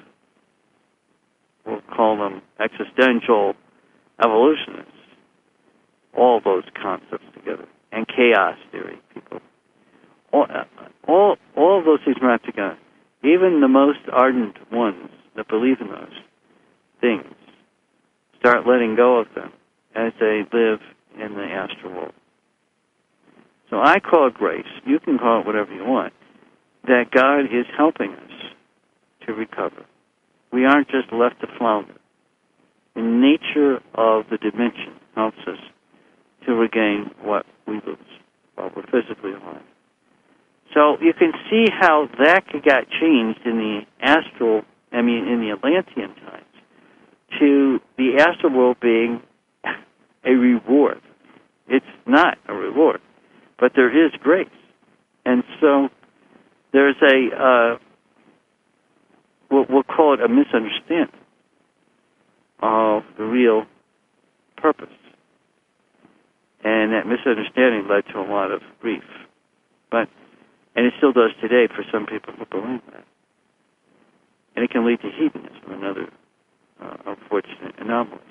we'll call them existential evolutionists, all those concepts together, and chaos theory people. All, all, all of those things wrapped together. Even the most ardent ones that believe in those things start letting go of them as they live in the astral world. So I call it grace. You can call it whatever you want. That God is helping us to recover. We aren't just left to flounder. The nature of the dimension helps us to regain what we lose while we're physically alive. So you can see how that got changed in the astral, I mean, in the Atlantean times, to the astral world being a reward. It's not a reward, but there is grace. And so there's a, uh, we'll, we'll call it a misunderstanding of the real purpose. And that misunderstanding led to a lot of grief. But And it still does today for some people who believe that. And it can lead to hedonism and other uh, unfortunate anomalies.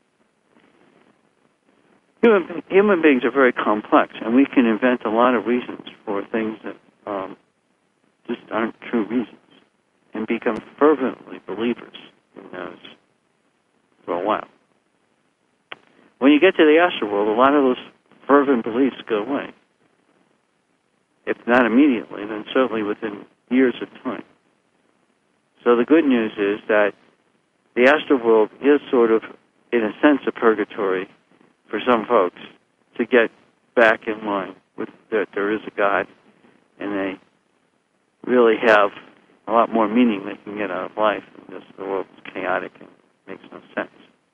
Human, human beings are very complex, and we can invent a lot of reasons for things that um, just aren't true reasons, and become fervently believers in those for a while. When you get to the astral world, a lot of those fervent beliefs go away. If not immediately, then certainly within years of time. So the good news is that the astral world is sort of, in a sense, a purgatory for some folks to get back in line with that there is a God, and they really have a lot more meaning they can get out of life than just the world is chaotic and makes no sense.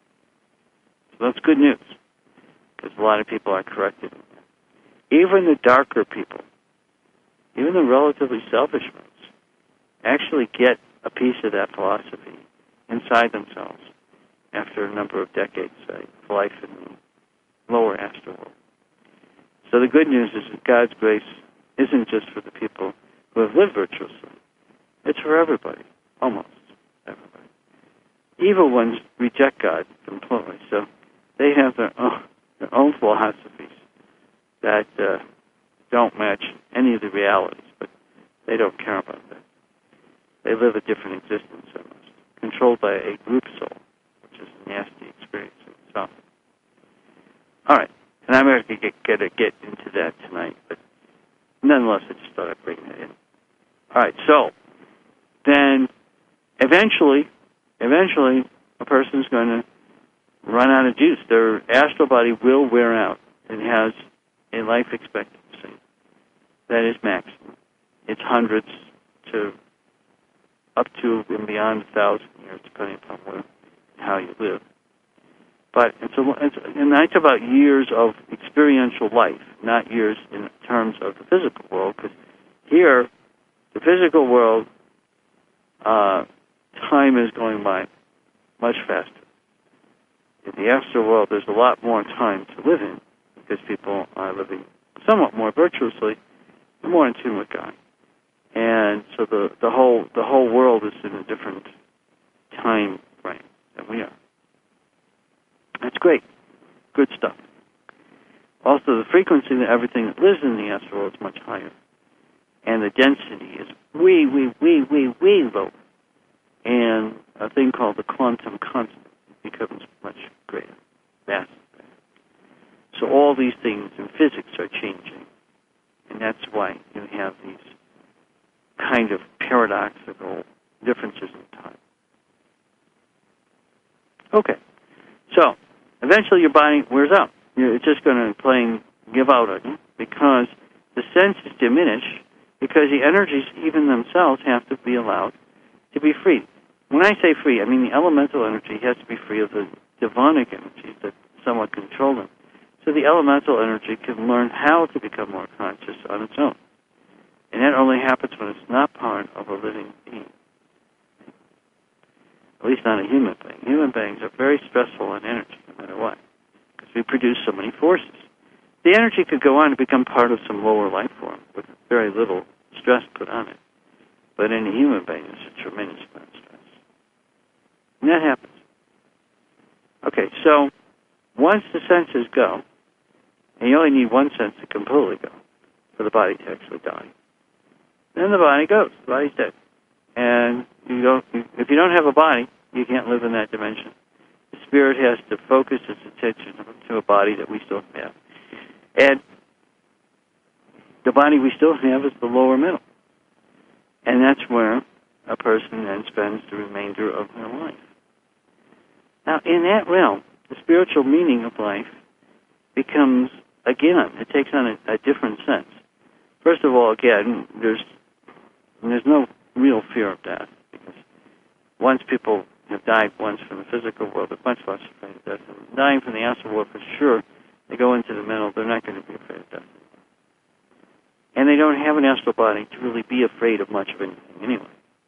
So that's good news, because a lot of people are corrected in that. Even the darker people, even the relatively selfish ones, actually get a piece of that philosophy inside themselves after a number of decades of life in the lower astral world. So the good news is that God's grace isn't just for the people who have lived virtuously. It's for everybody, almost everybody. Evil ones reject God completely, so they have their own, their own philosophies that uh, don't match any of the realities, but they don't care about that. They live a different existence almost, controlled by a group soul, which is a nasty experience in itself. All right, and I'm going to get, get, get into that tonight, but nonetheless, I just thought I'd bring that in. All right, so then eventually, eventually, a person's going to run out of juice. Their astral body will wear out. It has a life expectancy that is maximum. It's hundreds to up to and beyond a thousand years, depending upon where, how you live. But it's, a, it's and I talk about years of experiential life, not years in terms of the physical world, because here, the physical world, uh, time is going by much faster. In the astral world, there's a lot more time to live in, because people are living somewhat more virtuously, more in tune with God. And so the, the whole the whole world is in a different time frame than we are. That's great. Good stuff. Also, the frequency of everything that lives in the astral world is much higher. And the density is way, way, way, way, way lower. And a thing called the quantum constant becomes much greater, vastly greater. So all these things in physics are changing. And that's why you have these kind of paradoxical differences in time. Okay. So, eventually your body wears out. It's just going to plain give out on you because the senses diminish because the energies, even themselves, have to be allowed to be free. When I say free, I mean the elemental energy has to be free of the demonic energies that somewhat control them. So the elemental energy can learn how to become more conscious on its own. And that only happens when it's not part of a living being. At least not a human being. Human beings are very stressful in energy, no matter what, because we produce so many forces. The energy could go on to become part of some lower life form with very little stress put on it. But in a human being, there's a tremendous amount of stress. And that happens. Okay, so once the senses go, and you only need one sense to completely go for the body to actually die, then the body goes. The body's dead. And you don't, if you don't have a body, you can't live in that dimension. The spirit has to focus its attention to a body that we still have. And the body we still have is the lower middle. And that's where a person then spends the remainder of their life. Now, in that realm, the spiritual meaning of life becomes, again, it takes on a, a different sense. First of all, again, there's there's no real fear of death, because once people have died once from the physical world, they're much less afraid of death. And dying from the astral world, for sure, they go into the mental, they're not going to be afraid of death. And they don't have an astral body to really be afraid of much of anything anyway.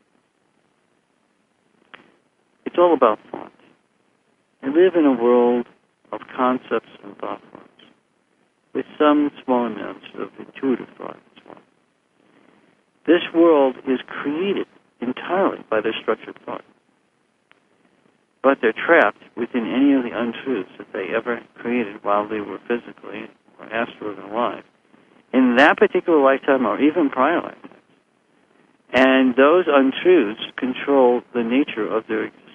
It's all about thought. They live in a world of concepts and thought forms, with some small amounts of intuitive thought as well. This world is created entirely by their structured thought. But they're trapped within any of the untruths that they ever created while they were physically or astrally alive, in that particular lifetime or even prior lifetimes. And those untruths control the nature of their existence.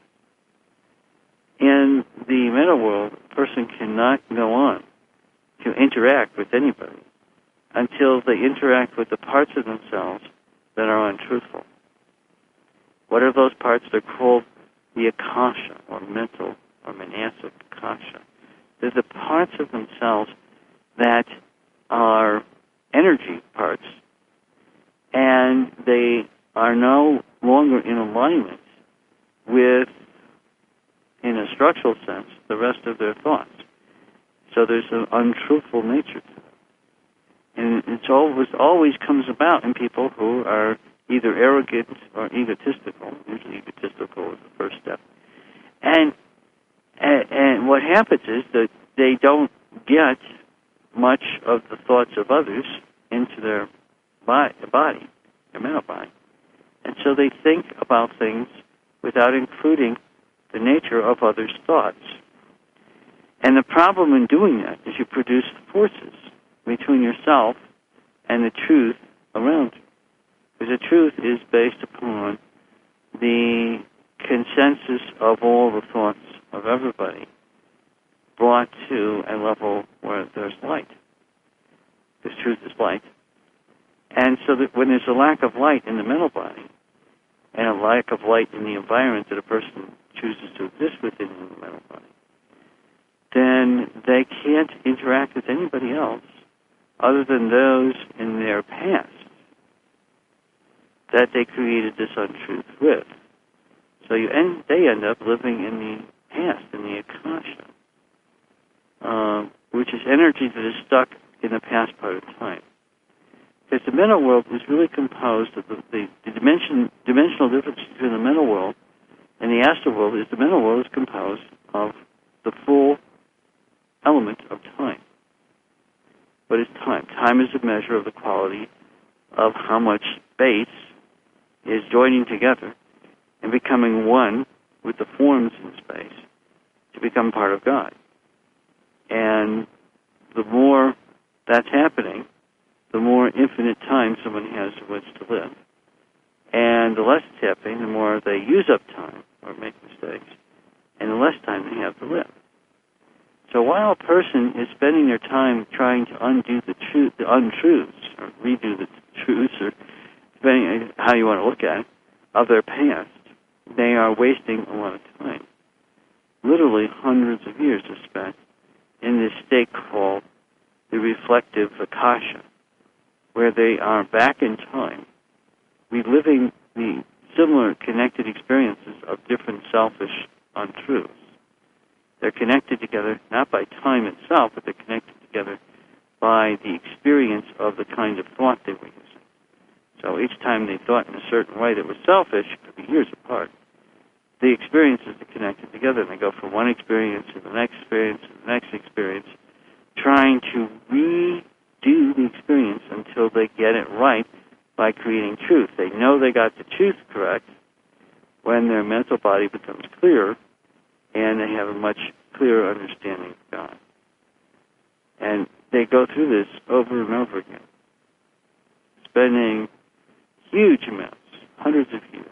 In the meta world, a person cannot go on to interact with anybody until they interact with the parts of themselves that are untruthful. What are those parts? They're called the akasha, or mental, or manasic akasha. They're the parts of themselves that are energy parts, and they are no longer in alignment with, in a structural sense, the rest of their thoughts. So there's an untruthful nature to them. And it's always, always comes about in people who are either arrogant or egotistical. Usually egotistical is the first step. And, and, and what happens is that they don't get much of the thoughts of others into their body, body, their mental body. And so they think about things without including the nature of others' thoughts. And the problem in doing that is you produce forces between yourself and the truth around you. Because the truth is based upon the consensus of all the thoughts of everybody brought to a level where there's light. Because truth is light. And so that when there's a lack of light in the mental body, and a lack of light in the environment that a person chooses to exist within in the mental body, then they can't interact with anybody else other than those in their past that they created this untruth with. So you end, they end up living in the past, in the akasha, uh, which is energy that is stuck in the past part of time. Because the mental world is really composed of the, the, the dimension, dimensional difference between the mental world and the astral world is the mental world is composed of the full element of time. What is time? Time is a measure of the quality of how much space is joining together and becoming one with the forms in space to become part of God. And the more that's happening, the more infinite time someone has in which to live. And the less it's happening, the more they use up time or make mistakes, and the less time they have to live. So while a person is spending their time trying to undo the truth, the untruths, or redo the truths, or depending on how you want to look at it, of their past, they are wasting a lot of time. Literally hundreds of years are spent in this state called the reflective akasha, where they are back in time, reliving the similar connected experiences of different selfish untruths. They're connected together not by time itself, but they're connected together by the experience of the kind of thought they were using. somebody that was selfish, it could be years apart. The experiences are connected together, and they go from one experience to the next experience to the next experience, trying to redo the experience until they get it right by creating truth. They know they got the truth correct when their mental body becomes clearer, and they have a much clearer understanding of God. And they go through this over and over again, spending huge amounts, hundreds of years,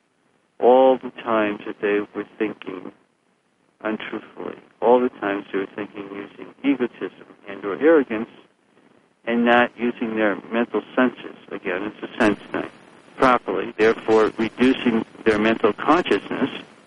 all the times that they were thinking untruthfully, all the times they were thinking using egotism and or arrogance, and not using their mental senses, again, it's a sense thing, properly, therefore reducing their mental consciousness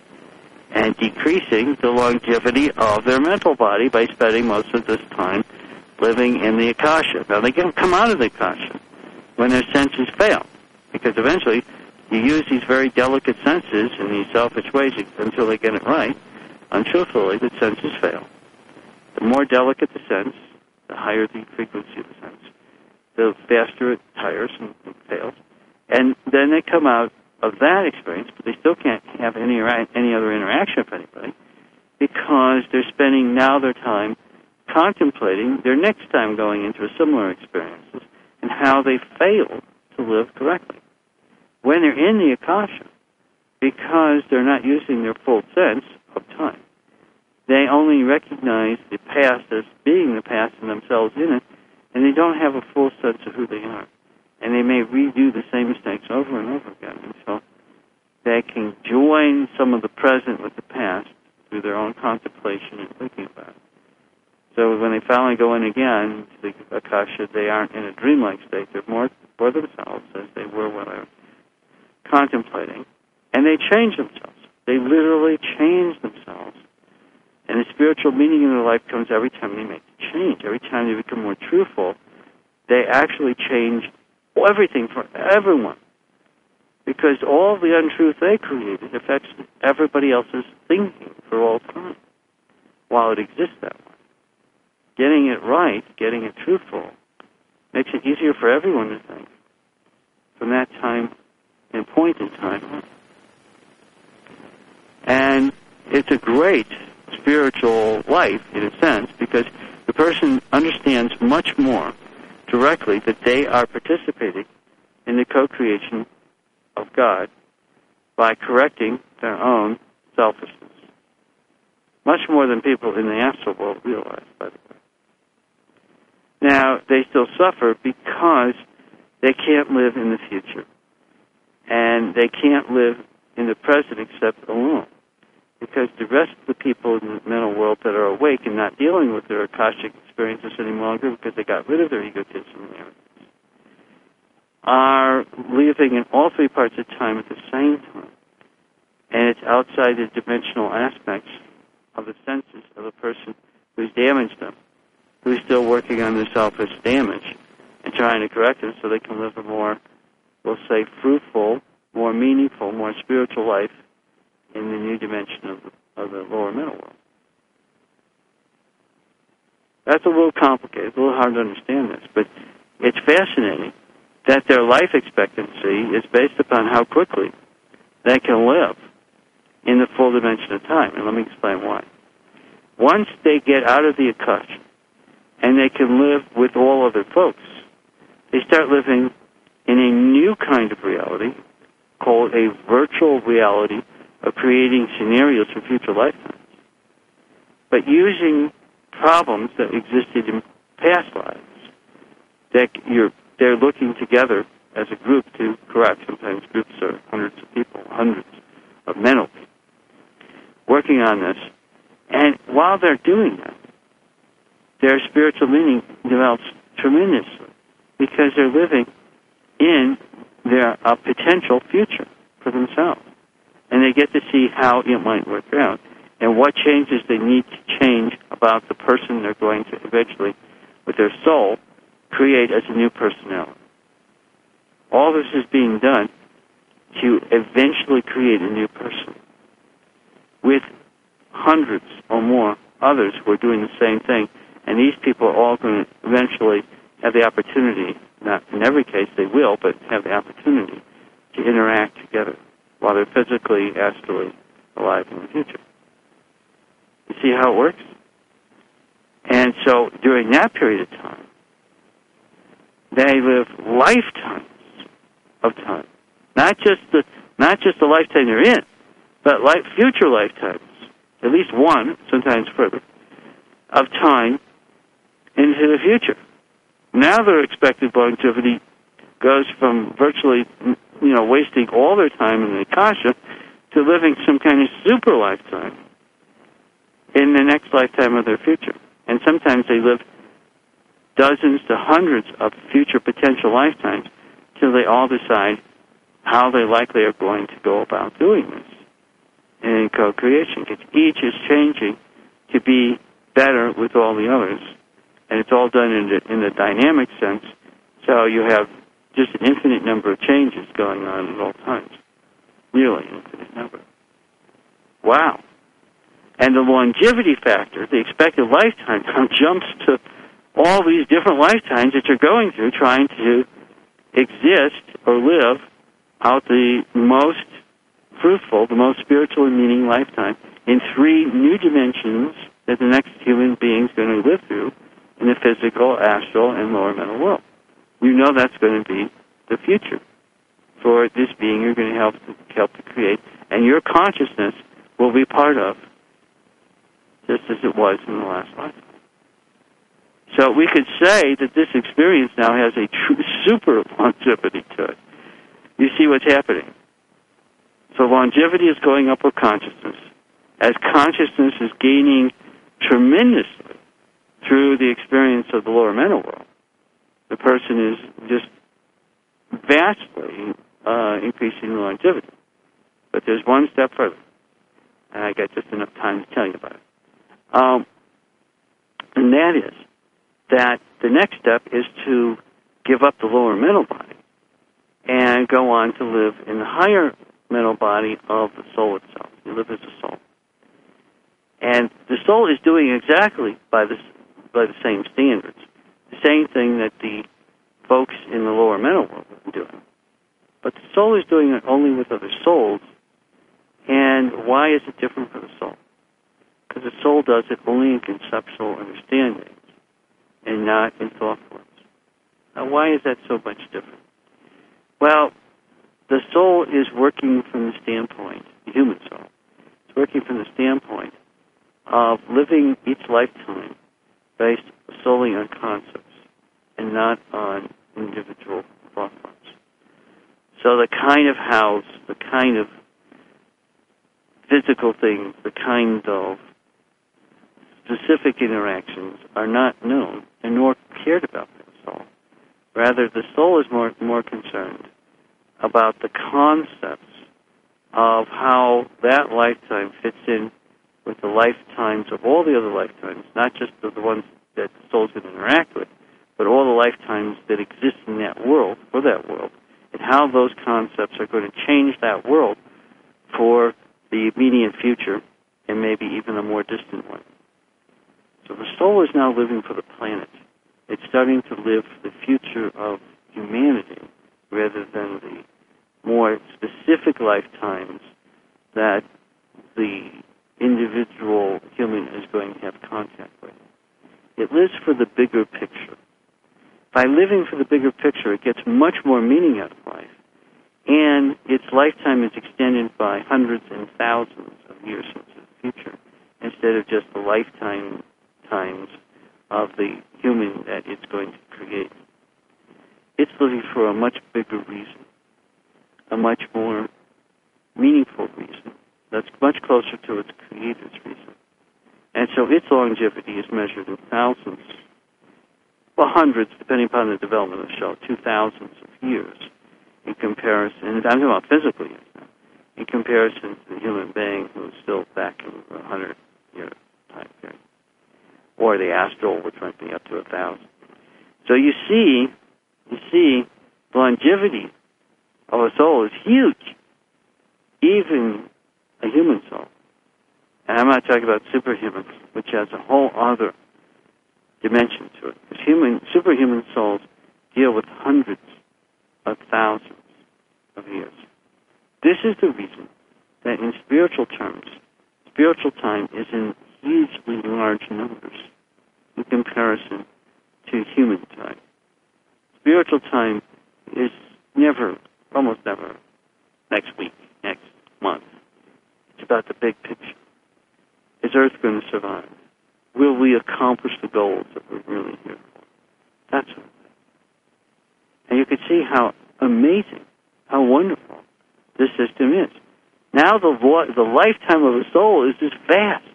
and decreasing the longevity of their mental body by spending most of this time living in the Akasha. Now, they can come out of the Akasha when their senses fail, because eventually you use these very delicate senses in these selfish ways until they get it right. Untruthfully, the senses fail. The more delicate the sense, the higher the frequency of the sense, the faster it tires and fails. And then they come out of that experience, but they still can't have any any other interaction with anybody because they're spending now their time contemplating their next time going into a similar experiences and how they fail to live correctly. When they're in the Akasha, because they're not using their full sense of time, they only recognize the past as being the past and themselves in it, and they don't have a full sense of who they are. And they may redo the same mistakes over and over again until they can join some of the present with the past through their own contemplation and thinking about it. So when they finally go in again to the Akasha, they aren't in a dreamlike state. They're more for themselves as they were when they were contemplating. And they change themselves. They literally change themselves. And the spiritual meaning in their life comes every time they make the change. Every time they become more truthful, they actually change everything for everyone. Because all the untruth they created affects everybody else's thinking for all time while it exists that way. Getting it right, getting it truthful, makes it easier for everyone to think from that time and point in time. And it's a great spiritual life, in a sense, because the person understands much more directly that they are participating in the co-creation of God by correcting their own selfishness. Much more than people in the astral world realize, by the way. Now, they still suffer because they can't live in the future. And they can't live in the present except alone. Because the rest of the people in the mental world that are awake and not dealing with their Akashic experiences any longer because they got rid of their egotism and arrogance, are living in all three parts of time at the same time. And it's outside the dimensional aspects of the senses of the person who's damaged them, who's still working on their selfish damage and trying to correct it so they can live a more, we'll say, fruitful, more meaningful, more spiritual life in the new dimension of the, of the lower mental world. That's a little complicated. It's a little hard to understand this, but it's fascinating that their life expectancy is based upon how quickly they can live in the full dimension of time. And let me explain why. Once they get out of the Akasha and they can live with all other folks, they start living in a new kind of reality called a virtual reality of creating scenarios for future lifetimes, but using problems that existed in past lives that you're, they're looking together as a group to correct. Sometimes groups are hundreds of people, hundreds of mental people, working on this. And while they're doing that, their spiritual meaning develops tremendously because they're living in their uh, potential future for themselves. And they get to see how it might work out and what changes they need to change about the person they're going to eventually, with their soul, create as a new personality. All this is being done to eventually create a new person with hundreds or more others who are doing the same thing. And these people are all going to eventually have the opportunity, not in every case they will, but have the opportunity to interact together while they're physically, astrally alive in the future. You see how it works? And so during that period of time, they live lifetimes of time. Not just the not just the lifetime they're in, but like future lifetimes, at least one, sometimes further, of time into the future. Now their expected longevity goes from virtually, you know, wasting all their time in the Akasha to living some kind of super lifetime in the next lifetime of their future. And sometimes they live dozens to hundreds of future potential lifetimes till they all decide how they likely are going to go about doing this in co-creation. Because each is changing to be better with all the others. And it's all done in the, in the dynamic sense, so you have just an infinite number of changes going on at all times. Really infinite number. Wow. And the longevity factor, the expected lifetime, now jumps to all these different lifetimes that you're going through trying to exist or live out the most fruitful, the most spiritual and meaning lifetime in three new dimensions that the next human being is going to live through in the physical, astral, and lower mental world. You know that's going to be the future for this being you're going to help to, help to create, and your consciousness will be part of, just as it was in the last lifetime. So we could say that this experience now has a true super longevity to it. You see what's happening. So longevity is going up with consciousness. As consciousness is gaining tremendously through the experience of the lower mental world, the person is just vastly uh, increasing the longevity. But there's one step further, and I got just enough time to tell you about it. Um, and that is that the next step is to give up the lower mental body and go on to live in the higher mental body of the soul itself. You live as a soul. And the soul is doing exactly by the, by the same standards, the same thing that the folks in the lower mental world are doing. But the soul is doing it only with other souls. And why is it different for the soul? Because the soul does it only in conceptual understandings and not in thought forms. Now, why is that so much different? Well, the soul is working from the standpoint, the human soul, it's working from the standpoint of living each lifetime based solely on concepts and not on individual thought forms. So the kind of house, the kind of physical things, the kind of specific interactions are not known and nor cared about by the soul. Rather, the soul is more more concerned about the concepts of how that lifetime fits in with the lifetimes of all the other lifetimes, not just the, the ones that the soul's going to interact with, but all the lifetimes that exist in that world, for that world, and how those concepts are going to change that world for the immediate future and maybe even a more distant one. So the soul is now living for the planet. It's starting to live for the future of humanity rather than the more specific lifetimes that the individual human is going to have contact with. It lives for the bigger picture. By living for the bigger picture, it gets much more meaning out of life, and its lifetime is extended by hundreds and thousands of years into the future, instead of just the lifetime times of the human that it's going to create. It's living for a much bigger reason, a much more meaningful reason, that's much closer to its creator's reason. And so its longevity is measured in thousands, well, hundreds, depending upon the development of the show, two thousands of years in comparison, and I'm talking about physically, in comparison to the human being who is still back in the hundred-year time period, or the astral, which might be up to a thousand. So you see, you see, longevity of a soul is huge, even a human soul. And I'm not talking about superhumans, which has a whole other dimension to it. Because human, superhuman souls deal with hundreds of thousands of years. This is the reason that in spiritual terms, spiritual time is in hugely large numbers in comparison to human time. Spiritual time is never, almost never, next week, next month. It's about the big picture. Is Earth going to survive? Will we accomplish the goals that we're really here for? That's what it is. And you can see how amazing, how wonderful this system is. Now the vo- the lifetime of a soul is just vast.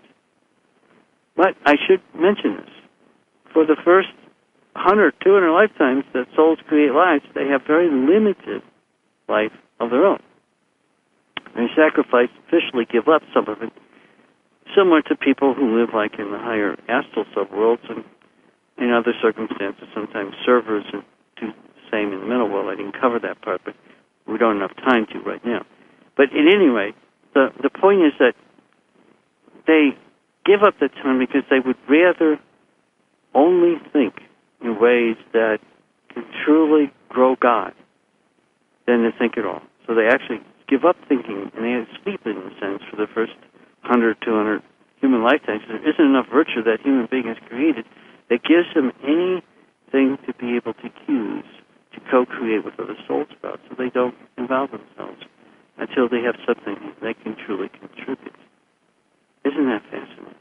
But I should mention this. For the first one hundred, two hundred lifetimes that souls create lives, they have very limited life of their own. They sacrifice, officially give up some of it, similar to people who live like in the higher astral subworlds and in other circumstances, sometimes servers and do the same in the middle world. I didn't cover that part, but we don't have enough time to right now. But at any rate, the, the point is that they give up the time because they would rather only think in ways that can truly grow God than to think at all. So they actually give up thinking, and they sleep in a sense for the first one hundred, two hundred human lifetimes. There isn't enough virtue that human being has created that gives them anything to be able to use to co-create with other souls about, so they don't involve themselves until they have something they can truly contribute. Isn't that fascinating?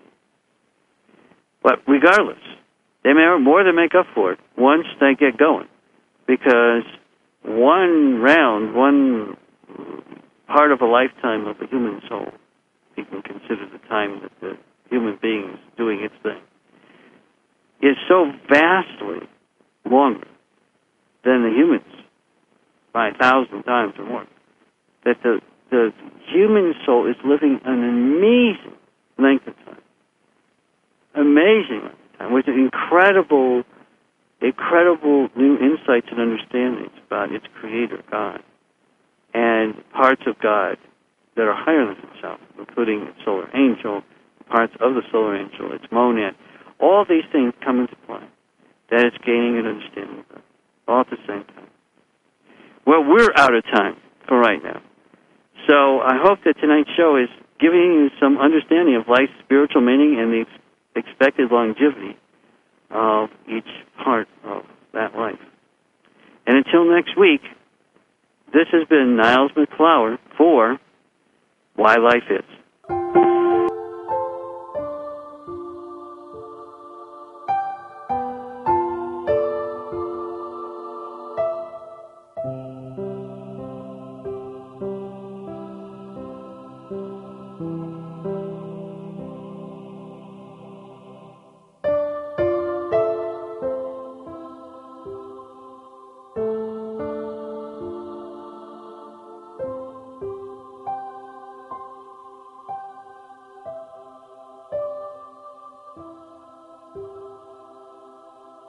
But regardless, they may more than make up for it once they get going, because one round, one part of a lifetime of a human soul, you can consider the time that the human being is doing its thing, is so vastly longer than the humans by a thousand times or more, that the, the human soul is living an amazing length of time. Amazing length of time, with incredible, incredible new insights and understandings about its creator, God, and parts of God that are higher than itself, including its solar angel, parts of the solar angel, its monad. All these things come into play. That it's gaining an understanding of them, all at the same time. Well, we're out of time for right now. So I hope that tonight's show is giving you some understanding of life's spiritual meaning and the ex- expected longevity of each part of that life. And until next week, this has been Niles McFlower for Why Life Is.